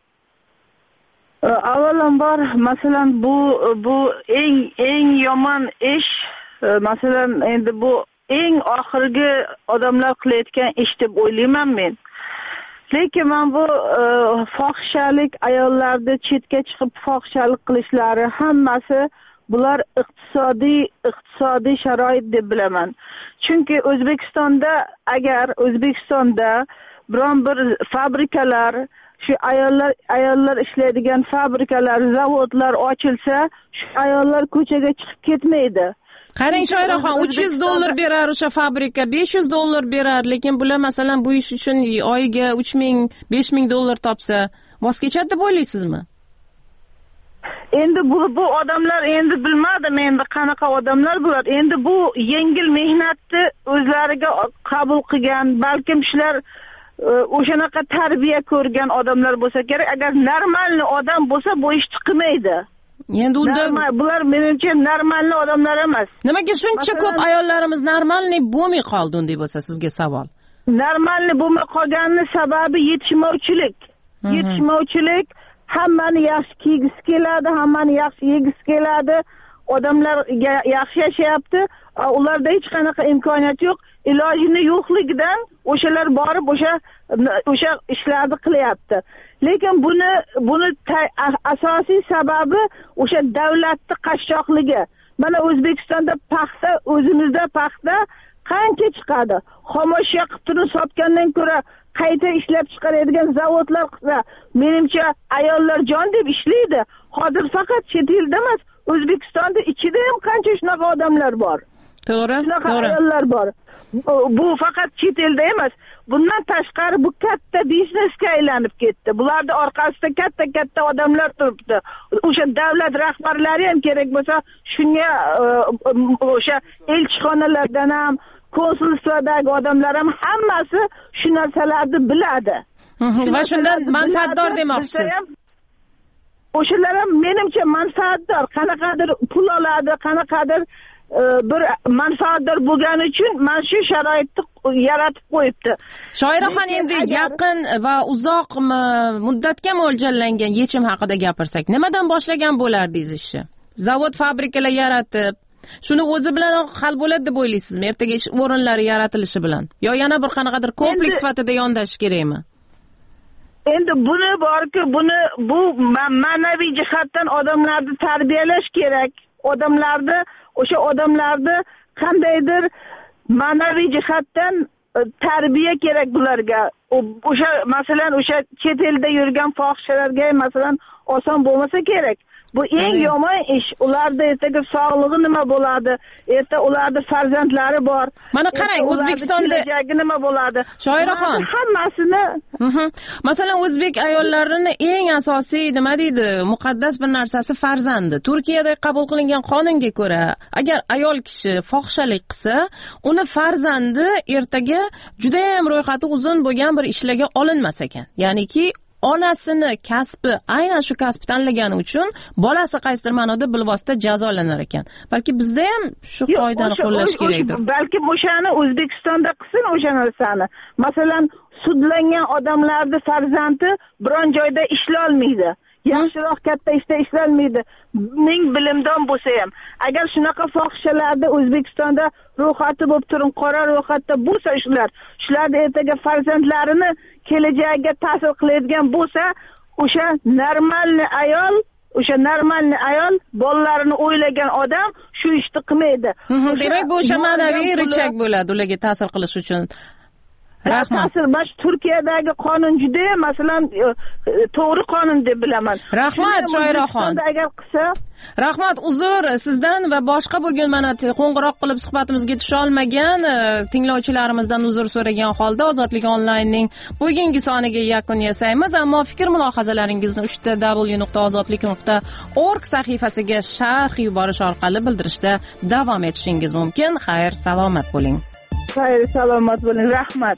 Avvalambor, masalan, bu bu eng eng yomon ish. Masalan, endi bu eng oxirgi odamlar qilayotgan ish deb o'ylayman men. Lekin men bu fohishalik, ayollarni chetga chiqib fohishalik qilishlari hammasi bular iqtisodiy iqtisodiy sharoit deb bilaman. Chunki O'zbekistonda agar O'zbekistonda biron bir fabrikalar, shu ayollar ayollar ishlaydigan fabrikalar, zavodlar ochilsa, shu ayollar ko'chaga chiqib ketmaydi. Qarang Shoiraxon, uch yuz dollar berar o'sha fabrika, besh yuz dollar berar, lekin bular masalan bu ish uchun oyiga uch ming, besh ming dollar topsa, voz kechadi deb o'ylaysizmi? Endi bu bu odamlar endi bilmadim endi qanaqa odamlar bular. Endi bu yengil mehnatni o'zlariga qabul qilgan, balkim shular o'shanaqa tarbiya ko'rgan odamlar bo'lsa kerak. Agar normalni odam bo'lsa, bu ishni qilmaydi. Endi unda bular menimcha normalni odamlar emas. Nimaga shuncha ko'p ayollarimiz normalni bo'lmay qoldi unda bo'lsa, sizga savol. Normalni bo'lmay qolganining sababi yetishmovchilik. Yetishmovchilik, hammani yaxshi kiygisi keladi, hammani yaxshi yegisi keladi. Odamlar yaxshi yashayapti, ularda hech qanaqa imkoniyat yo'q. Ilojini yo'qligidan o'shalar borib o'sha o'sha ishlarni qilyapti. Lekin buni buni asosiy sababi o'sha davlatning qashshoqligi. Mana O'zbekistonda paxta, o'zimizda paxta qancha chiqadi? Xomashyo qilib turib sotgandan ko'ra qayta ishlab chiqaradigan zavodlar qilsa, menimcha ayollar jon deb ishlaydi. Hozir faqat chet elda emas, O'zbekistonda ichida ham qancha shunaqa odamlar bor. To'g'ri, shunaqa to'g'ri. Ayollar bor. Bu faqat chet elda emas. Bundan tashqari bu katta biznesga aylanib ketdi. Bularning orqasida katta-katta odamlar turibdi. O'sha davlat rahbarlari ham kerak bo'lsa, shunga o'sha elchixonalardan ham, konsulstvadagi odamlar ham hammasi shu narsalarni biladi. Va shundan manfaatdor demoqchisiz. O'shalar ham menimcha manfaatdor. Qanaqadir pul oladi, qanaqadir bir manfaatdor bo'lgani uchun mana shu sharoitni yaratib qo'yibdi. Shoiraxon, endi yaqin va uzoq muddatga mo'ljallangan yechim haqida gapirsak, nimadan boshlagan bo'lardingiz ishni? Zavod, fabrikalar yaratib, shuni o'zi bilan hal bo'ladi deb o'ylaysizmi? Ertaga ish o'rinlari yaratilishi bilan yo yana bir qanaqadir kompleks sifatida yondashish kerakmi? Endi buni borki, buni bu ma'naviy jihatdan odamlarni tarbiyalash kerak. Odamlarni o'sha odamlarni qandaydir ma'naviy jihatdan tarbiya kerak bularga. O'sha masalan o'sha chet elda yurgan fohishalarga masalan oson bo'lmasa kerak. Bu eng yomon ish. Ularda ertaga sog'lig'i nima bo'ladi? Erta ularda farzandlari bor. Mana qarang, O'zbekistonda nima bo'ladi? Shoiraxon, hammasini. Masalan, o'zbek ayollarining eng asosiy nima deydi, muqaddas bir narsasi farzandi. Turkiyada qabul qilingan qonunga ko'ra, agar ayol kishi fohishalik qilsa, uni farzandi ertaga juda ham ro'yxati uzun bo'lgan bir ishlarga olinmas ekan. Ya'niki onasini kasbi, aynan shu kasbni tanlagani uchun bolasi qaysidir ma'noda bilvosita jazolanar ekan. Balki bizda ham shu qoidani qo'llash kerakdir. Balki o'shani O'zbekistonda qilsin o'sha narsani. Masalan, sudlangan odamlarning farzandi biron joyda ishlay olmaydi. Yaxshiroq katta ishda ishlanmaydi. Ming bilimdon bo'lsa ham. Agar shunaqa fohishalarda O'zbekistonda ro'yxati bo'lib turib, qora ro'yxatda bo'lsa shular, shularning ertaga farzandlarini kelajagiga ta'sir qiladigan bo'lsa, o'sha normalni ayol o'sha normalniy ayol bolalarini o'ylagan odam shu ishni qilmaydi. Demak, bu o'sha ma'naviy richak bo'ladi ularga ta'sir qilish uchun. Rahmat. Mana Turkiyadagi qonun juda, masalan, to'g'ri qonun deb bilaman. Rahmat, Shoiraxon. Agar qilsa Rahmat, uzr sizdan va boshqa bugun mana qo'ng'iroq qilib suhbatimizga tusha olmagan tinglovchilarimizdan uzr so'ragan holda Ozodlik onlaynning bugungi soniga yakun yasaymiz, ammo fikr mulohazalaringizni uch t w nuqta ozodlik nuqta org sahifasiga sharh yuborish orqali bildirishda davom etishingiz mumkin. Xayr, salomat bo'ling. Xayr, salomat bo'ling. Rahmat.